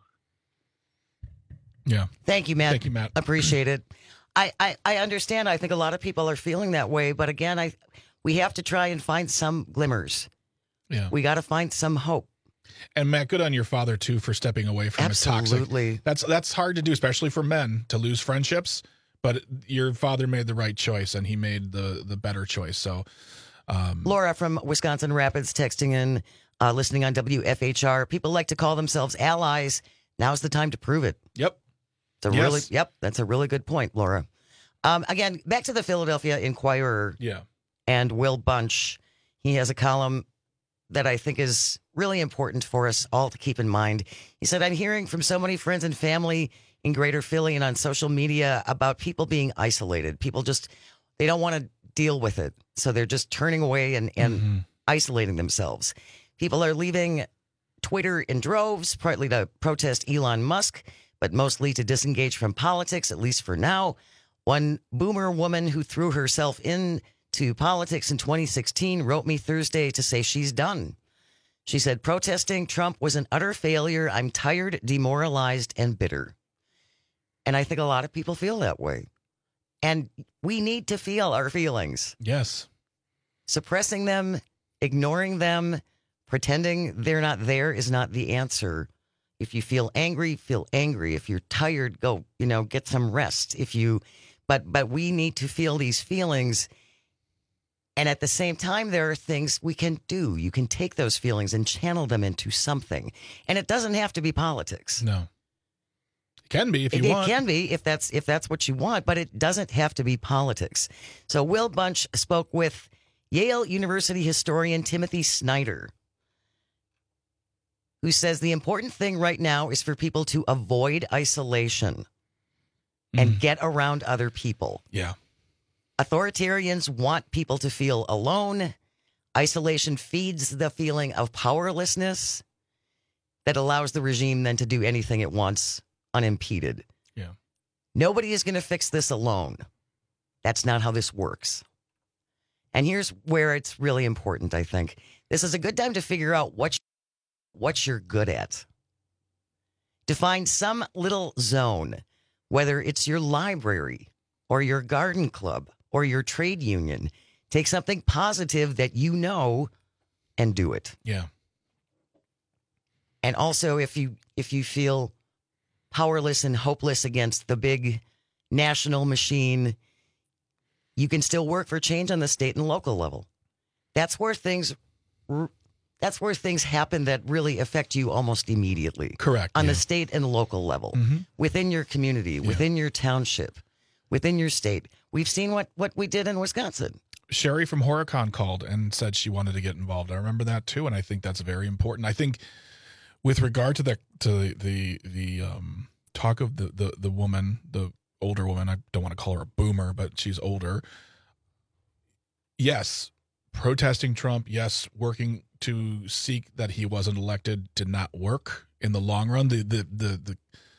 Yeah. Thank you, Matt. Thank you, Matt. Appreciate it. I, I, I understand. I think a lot of people are feeling that way. But again, I we have to try and find some glimmers. Yeah. We got to find some hope. And Matt, good on your father too for stepping away from Absolutely. a toxic. That's that's hard to do, especially for men, to lose friendships. But your father made the right choice, and he made the the better choice. So, um, Laura from Wisconsin Rapids texting in, uh, listening on W F H R. People like to call themselves allies. Now's the time to prove it. Yep. It's a Yes. really yep. That's a really good point, Laura. Um, again, back to the Philadelphia Inquirer. Yeah. And Will Bunch. He has a column that I think is really important for us all to keep in mind. He said, I'm hearing from so many friends and family in Greater Philly and on social media about people being isolated. People just, they don't want to deal with it. So they're just turning away and, and mm-hmm. isolating themselves. People are leaving Twitter in droves, partly to protest Elon Musk, but mostly to disengage from politics, at least for now. One boomer woman who threw herself into politics in twenty sixteen wrote me Thursday to say she's done. She said, protesting Trump was an utter failure. I'm tired, demoralized, and bitter. And I think a lot of people feel that way. And we need to feel our feelings. Yes. Suppressing them, ignoring them, pretending they're not there is not the answer. If you feel angry, feel angry. If you're tired, go, you know, get some rest. If you, but, but we need to feel these feelings. And at the same time, there are things we can do. You can take those feelings and channel them into something. And it doesn't have to be politics. No. It can be if you it, want. It can be if that's if that's what you want, but it doesn't have to be politics. So Will Bunch spoke with Yale University historian Timothy Snyder, who says the important thing right now is for people to avoid isolation mm. and get around other people. Yeah. Authoritarians want people to feel alone. Isolation feeds the feeling of powerlessness that allows the regime then to do anything it wants unimpeded. Yeah. Nobody is going to fix this alone. That's not how this works. And here's where it's really important, I think. This is a good time to figure out what, what you're good at. To find some little zone, whether it's your library or your garden club or your trade union. Take something positive that you know and do it. Yeah. And also, if you if you feel powerless and hopeless against the big national machine, you can still work for change on the state and local level. That's where things that's where things happen that really affect you almost immediately. Correct. On yeah. the state and local level, mm-hmm. within your community, within yeah. your township, within your state. We've seen what, what we did in Wisconsin. Sherry from Horicon called and said she wanted to get involved. I remember that too, and I think that's very important. I think with regard to the to the the um, talk of the, the the woman, the older woman. I don't want to call her a boomer, but she's older. Yes, protesting Trump. Yes, working to seek that he wasn't elected did not work in the long run. The the the, the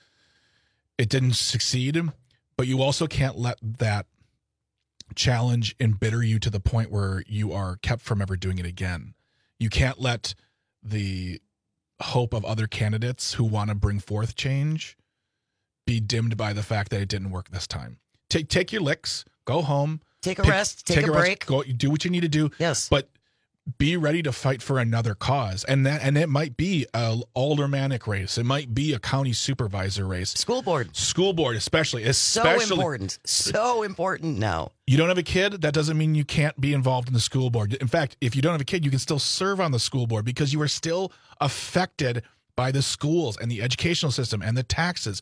it didn't succeed. But you also can't let that challenge embitter you to the point where you are kept from ever doing it again. You can't let the hope of other candidates who want to bring forth change be dimmed by the fact that it didn't work this time. Take take your licks, go home, take a pick, rest, take, take a, a break, rest, go do what you need to do. Yes, but be ready to fight for another cause, and that and it might be a aldermanic race, it might be a county supervisor race, school board, school board, especially, especially so important, so important now. You don't have a kid, that doesn't mean you can't be involved in the school board. In fact, if you don't have a kid, you can still serve on the school board because you are still affected by the schools and the educational system and the taxes.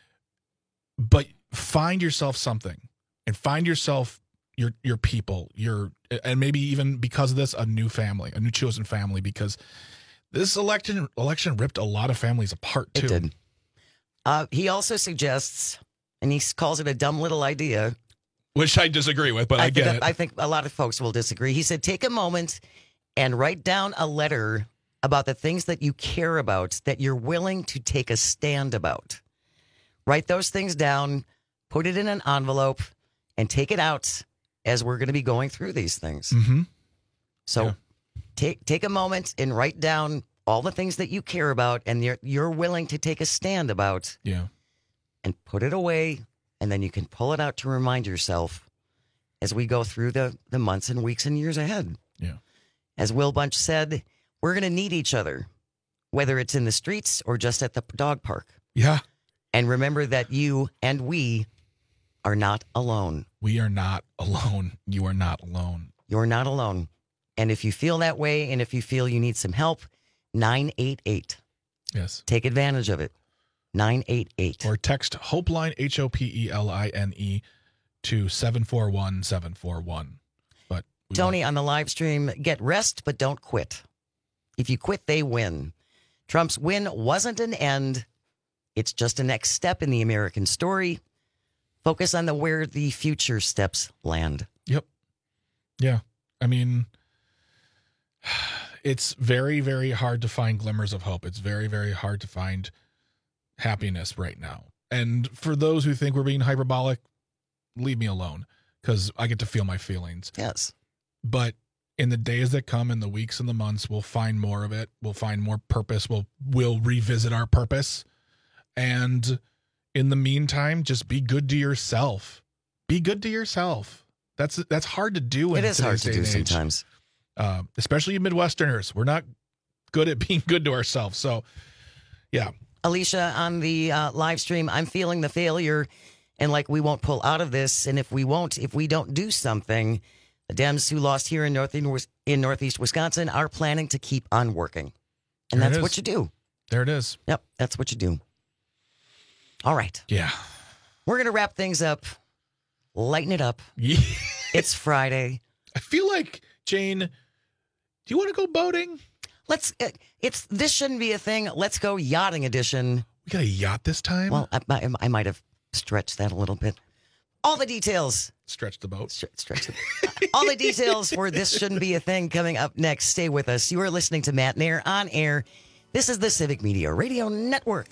But find yourself something, and find yourself your your people, your and maybe even because of this, a new family, a new chosen family, because this election election ripped a lot of families apart too. It did. Uh, he also suggests, and he calls it a dumb little idea, which I disagree with, but I, I get think, it. I think a lot of folks will disagree. He said, take a moment and write down a letter about the things that you care about, that you're willing to take a stand about. Write those things down, put it in an envelope, and take it out as we're going to be going through these things. Mm-hmm. So Yeah. take take a moment and write down all the things that you care about and you're, you're willing to take a stand about. Yeah. And put it away, and then you can pull it out to remind yourself as we go through the, the months and weeks and years ahead. Yeah. As Will Bunch said, we're going to need each other, whether it's in the streets or just at the dog park. Yeah. And remember that you and we are not alone. We are not alone. You are not alone. You're not alone. And if you feel that way, and if you feel you need some help, nine eight eight. Yes. Take advantage of it. nine eight eight. Or text Hopeline, H O P E L I N E, to seven four one seven four one. But we Tony, won't. on the live stream, get rest, but don't quit. If you quit, they win. Trump's win wasn't an end. It's just a next step in the American story. Focus on the where the future steps land. Yep. Yeah. I mean, it's very, very hard to find glimmers of hope. It's very, very hard to find happiness right now. And for those who think we're being hyperbolic, leave me alone, because I get to feel my feelings. Yes. But in the days that come, in the weeks and the months, we'll find more of it. We'll find more purpose. We'll we'll revisit our purpose. And in the meantime, just be good to yourself. Be good to yourself. That's that's hard to do. In It is hard to today's do day and age. sometimes. Uh, especially you Midwesterners. We're not good at being good to ourselves. So, yeah. Alicia, on the uh, live stream, I'm feeling the failure, and like we won't pull out of this. And if we won't, if we don't do something, the Dems who lost here in Northeast, in Northeast Wisconsin are planning to keep on working. And There it that's is. what you do. There it is. Yep, that's what you do. All right. Yeah. We're going to wrap things up. Lighten it up. Yeah. It's Friday. I feel like, Jane, do you want to go boating? Let's, uh, it's, this shouldn't be a thing. Let's go yachting edition. We got a yacht this time? Well, I, I, I might have stretched that a little bit. All the details. Stretch the boat. Stretch, stretch the All the details for This Shouldn't Be a Thing coming up next. Stay with us. You are listening to Matt Nair on air. This is the Civic Media Radio Network.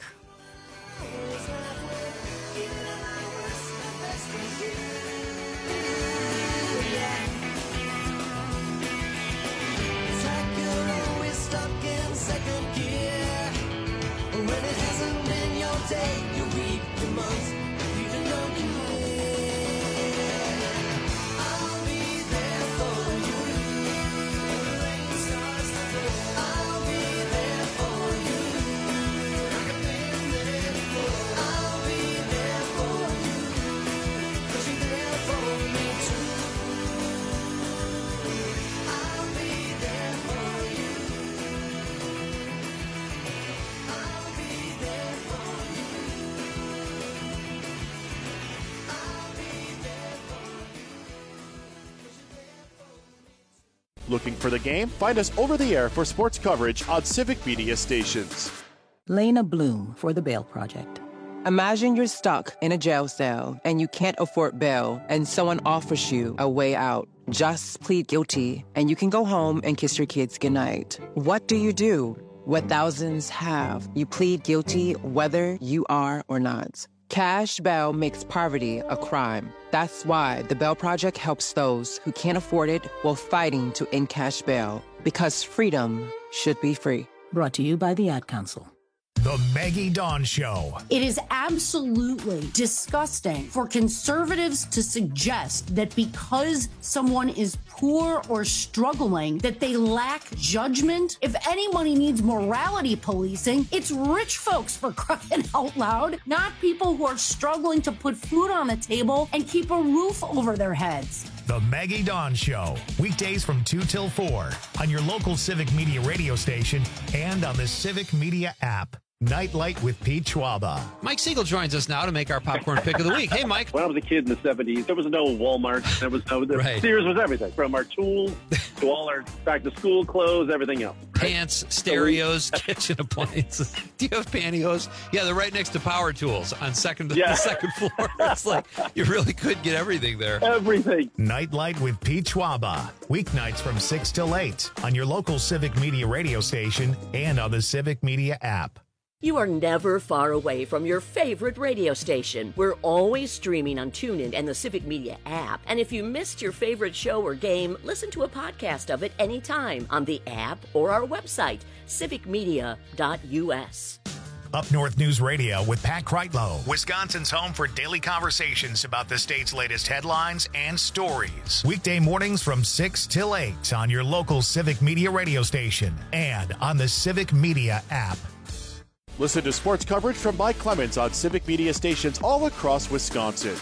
Looking for the game? Find us over the air for sports coverage on Civic Media stations. Lena Bloom for the Bail Project. Imagine you're stuck in a jail cell and you can't afford bail and someone offers you a way out. Just plead guilty and you can go home and kiss your kids goodnight. What do you do? What thousands have. You plead guilty whether you are or not. Cash bail makes poverty a crime. That's why the Bail Project helps those who can't afford it while fighting to end cash bail. Because freedom should be free. Brought to you by the Ad Council. The Maggie Dawn Show. It is absolutely disgusting for conservatives to suggest that because someone is poor or struggling, that they lack judgment. If anybody needs morality policing, it's rich folks, for crying out loud, not people who are struggling to put food on the table and keep a roof over their heads. The Maggie Dawn Show, weekdays from two till four on your local Civic Media radio station and on the Civic Media app. Nightlight with Pete Schwaba. Mike Siegel joins us now to make our popcorn pick of the week. Hey, Mike. When I was a kid in the seventies, there was no Walmart. There was no, the Right. Sears was everything, from our tools to all our back-to-school clothes, everything else. Pants, stereos, kitchen appliances. Do you have pantyhose? Yeah, they're right next to power tools on second Yeah. the second floor. It's like you really could get everything there. Everything. Nightlight with Pete Schwaba. Weeknights from six till eight on your local Civic Media radio station and on the Civic Media app. You are never far away from your favorite radio station. We're always streaming on TuneIn and the Civic Media app. And if you missed your favorite show or game, listen to a podcast of it anytime on the app or our website, civic media dot u s. Up North News Radio with Pat Kreitlow, Wisconsin's home for daily conversations about the state's latest headlines and stories. Weekday mornings from six till eight on your local Civic Media radio station and on the Civic Media app. Listen to sports coverage from Mike Clemens on Civic Media stations all across Wisconsin.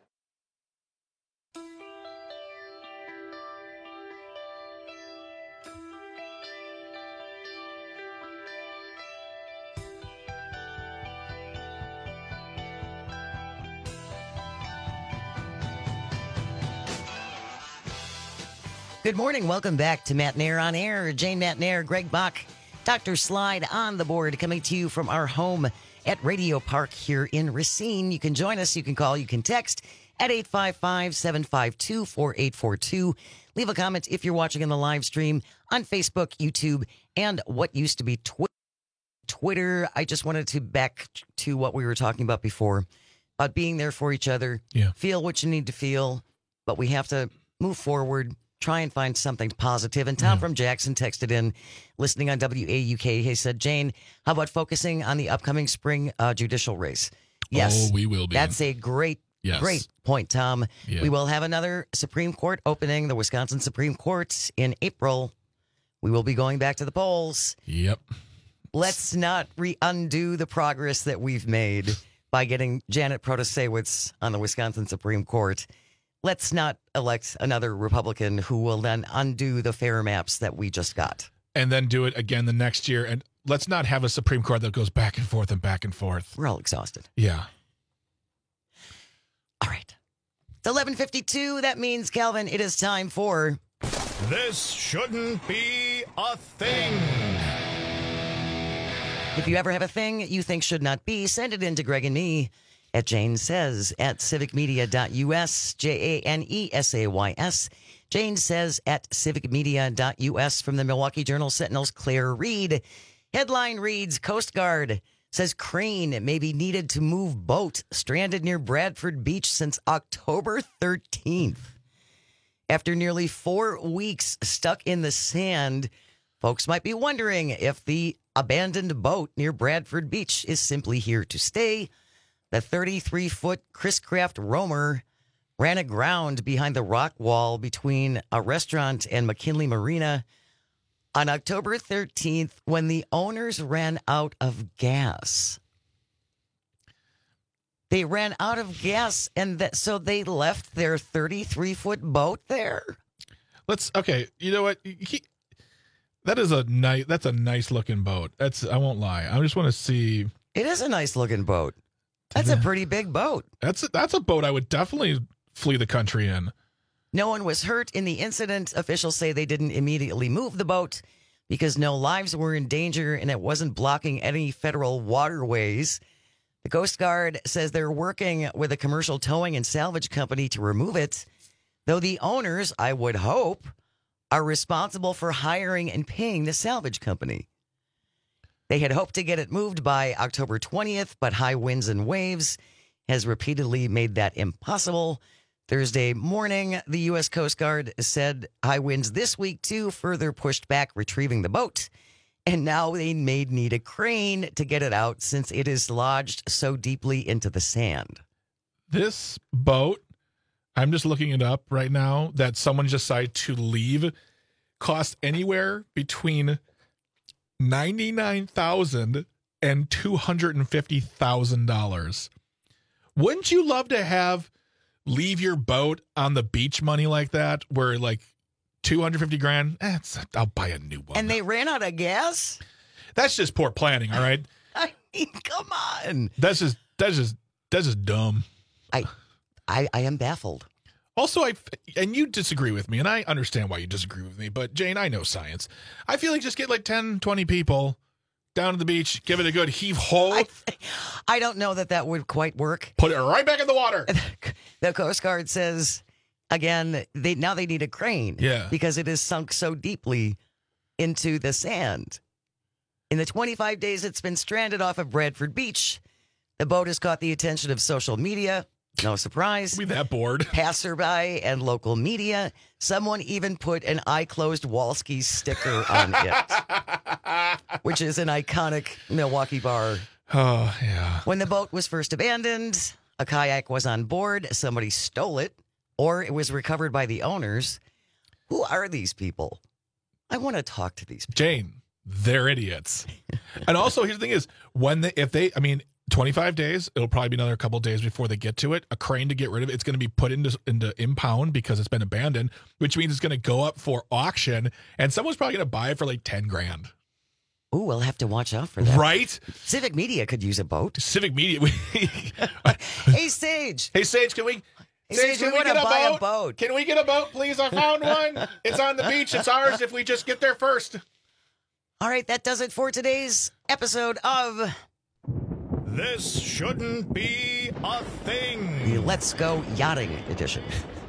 Good morning. Welcome back to Matt Nair on Air. Jane Matt Nair, Greg Bach, Doctor Slide on the board, coming to you from our home at Radio Park here in Racine. You can join us. You can call. You can text at eight five five, seven five two, four eight four two. Leave a comment if you're watching in the live stream on Facebook, YouTube, and what used to be Twi- Twitter. I just wanted to back to what we were talking about before, about being there for each other. Yeah. Feel what you need to feel, but we have to move forward. Try and find something positive. And Tom from Jackson texted in, listening on W A U K. He said, Jane, how about focusing on the upcoming spring uh, judicial race? Yes. Oh, we will be. That's a great, Yes. great point, Tom. Yeah. We will have another Supreme Court opening, the Wisconsin Supreme Court, in April. We will be going back to the polls. Yep. Let's not re- undo the progress that we've made by getting Janet Protasewicz on the Wisconsin Supreme Court. Let's not elect another Republican who will then undo the fair maps that we just got. And then do it again the next year. And let's not have a Supreme Court that goes back and forth and back and forth. We're all exhausted. Yeah. All right. It's eleven fifty-two. That means, Calvin, it is time for... This shouldn't be a thing. If you ever have a thing you think should not be, send it in to Greg and me at Jane Says at civic media dot u s, J A N E S A Y S. Jane Says at civic media dot u s. From the Milwaukee Journal Sentinel's Claire Reed. Headline reads, Coast Guard says crane may be needed to move boat stranded near Bradford Beach since October thirteenth. After nearly four weeks stuck in the sand, folks might be wondering if the abandoned boat near Bradford Beach is simply here to stay. The thirty-three foot Chris Craft Roamer ran aground behind the rock wall between a restaurant and McKinley Marina on October thirteenth when the owners ran out of gas. They ran out of gas, and that, so they left their thirty-three foot boat there. Let's, okay, you know what? He, that is a nice, that's a nice looking boat. That's, I won't lie. I just want to see. It is a nice looking boat. That's a pretty big boat. That's a, that's a boat I would definitely flee the country in. No one was hurt in the incident. Officials say they didn't immediately move the boat because no lives were in danger and it wasn't blocking any federal waterways. The Coast Guard says they're working with a commercial towing and salvage company to remove it, though the owners, I would hope, are responsible for hiring and paying the salvage company. They had hoped to get it moved by October twentieth, but high winds and waves has repeatedly made that impossible. Thursday morning, the U S. Coast Guard said high winds this week, too, further pushed back retrieving the boat. And now they may need a crane to get it out since it is lodged so deeply into the sand. This boat, I'm just looking it up right now, that someone decided to leave, cost anywhere between ninety-nine thousand dollars and two hundred fifty thousand dollars. Wouldn't you love to have leave your boat on the beach money like that, where like two hundred fifty grand? Eh, it's, I'll buy a new one. And they ran out of gas? That's just poor planning, all right? I mean, come on. That's just that's just that's just dumb. I I I am baffled. Also, I and you disagree with me, and I understand why you disagree with me, but Jane, I know science. I feel like just get like ten, twenty people down to the beach, give it a good heave-ho. I, I don't know that that would quite work. Put it right back in the water. The Coast Guard says, again, they now they need a crane. Yeah. Because it is sunk so deeply into the sand. In the twenty-five days it's been stranded off of Bradford Beach, the boat has caught the attention of social media. No surprise. We that bored. Passerby and local media. Someone even put an I closed Walski sticker on it, which is an iconic Milwaukee bar. Oh, yeah. When the boat was first abandoned, a kayak was on board. Somebody stole it, or it was recovered by the owners. Who are these people? I want to talk to these people. Jane, they're idiots. And also, here's the thing is, when they, if they, I mean, twenty-five days, it'll probably be another couple of days before they get to it. A crane to get rid of it. It's going to be put into into impound because it's been abandoned, which means it's going to go up for auction, and someone's probably going to buy it for like ten grand. Ooh, we'll have to watch out for that. Right? Civic Media could use a boat. Civic Media. Hey, Sage. Hey, Sage, can we... Hey, Sage, Sage, can we we want get to a buy boat? a boat. Can we get a boat, please? I found one. It's on the beach. It's ours if we just get there first. All right, that does it for today's episode of... This shouldn't be a thing. The Let's Go Yachting Edition.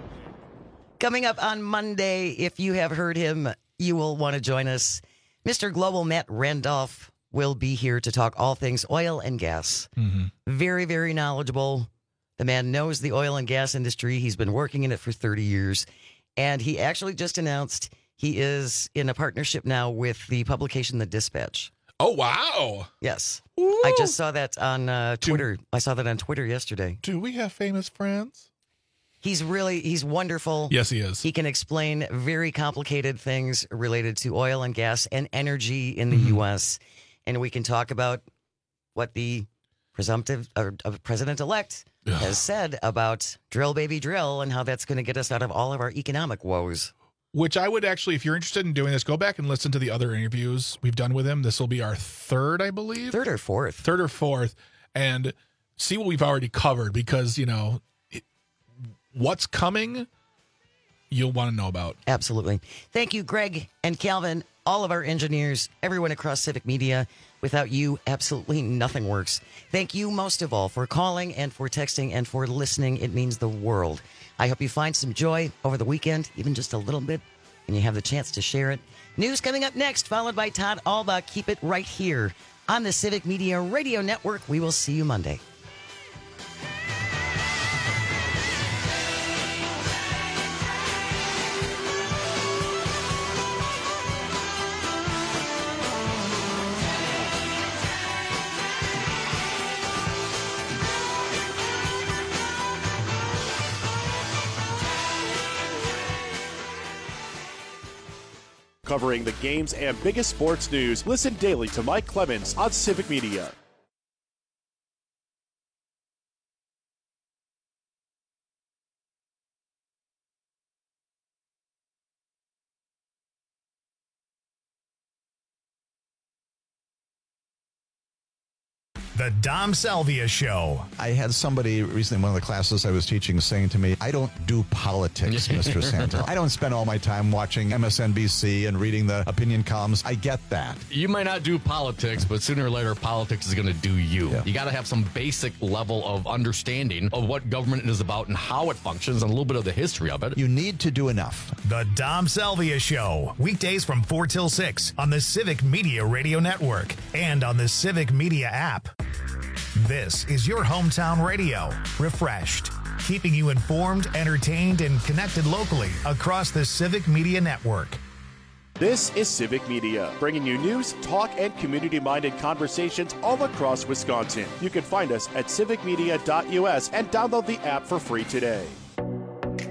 Coming up on Monday, if you have heard him, you will want to join us. Mister Global Matt Randolph will be here to talk all things oil and gas. Mm-hmm. Very, very knowledgeable. The man knows the oil and gas industry. He's been working in it for thirty years. And he actually just announced he is in a partnership now with the publication The Dispatch. Oh, wow. Yes. Ooh. I just saw that on uh, Twitter. I saw that on Twitter yesterday. Do we have famous friends? He's really, he's wonderful. Yes, he is. He can explain very complicated things related to oil and gas and energy in the Mm-hmm. U S. And we can talk about what the presumptive or, uh, president-elect has said about drill, baby, drill, and how that's going to get us out of all of our economic woes. Which I would actually, if you're interested in doing this, go back and listen to the other interviews we've done with him. This will be our third, I believe. Third or fourth. Third or fourth. And see what we've already covered because, you know, it, what's coming, you'll want to know about. Absolutely. Thank you, Greg and Calvin, all of our engineers, everyone across Civic Media. Without you, absolutely nothing works. Thank you most of all for calling and for texting and for listening. It means the world. I hope you find some joy over the weekend, even just a little bit, and you have the chance to share it. News coming up next, followed by Todd Alba. Keep it right here on the Civic Media Radio Network. We will see you Monday. Covering the games and biggest sports news, listen daily to Mike Clemens on Civic Media. The Dom Salvia Show. I had somebody recently in one of the classes I was teaching saying to me, I don't do politics, Mister Santel. I don't spend all my time watching M S N B C and reading the opinion columns. I get that. You might not do politics, but sooner or later, politics is going to do you. Yeah. You got to have some basic level of understanding of what government is about and how it functions and a little bit of the history of it. You need to do enough. The Dom Salvia Show. Weekdays from four till six on the Civic Media Radio Network and on the Civic Media app. This is your hometown radio. Refreshed. Keeping you informed, entertained, and connected locally across the Civic Media Network. This is Civic Media, bringing you news, talk, and community-minded conversations all across Wisconsin. You can find us at civic media dot U S and download the app for free today.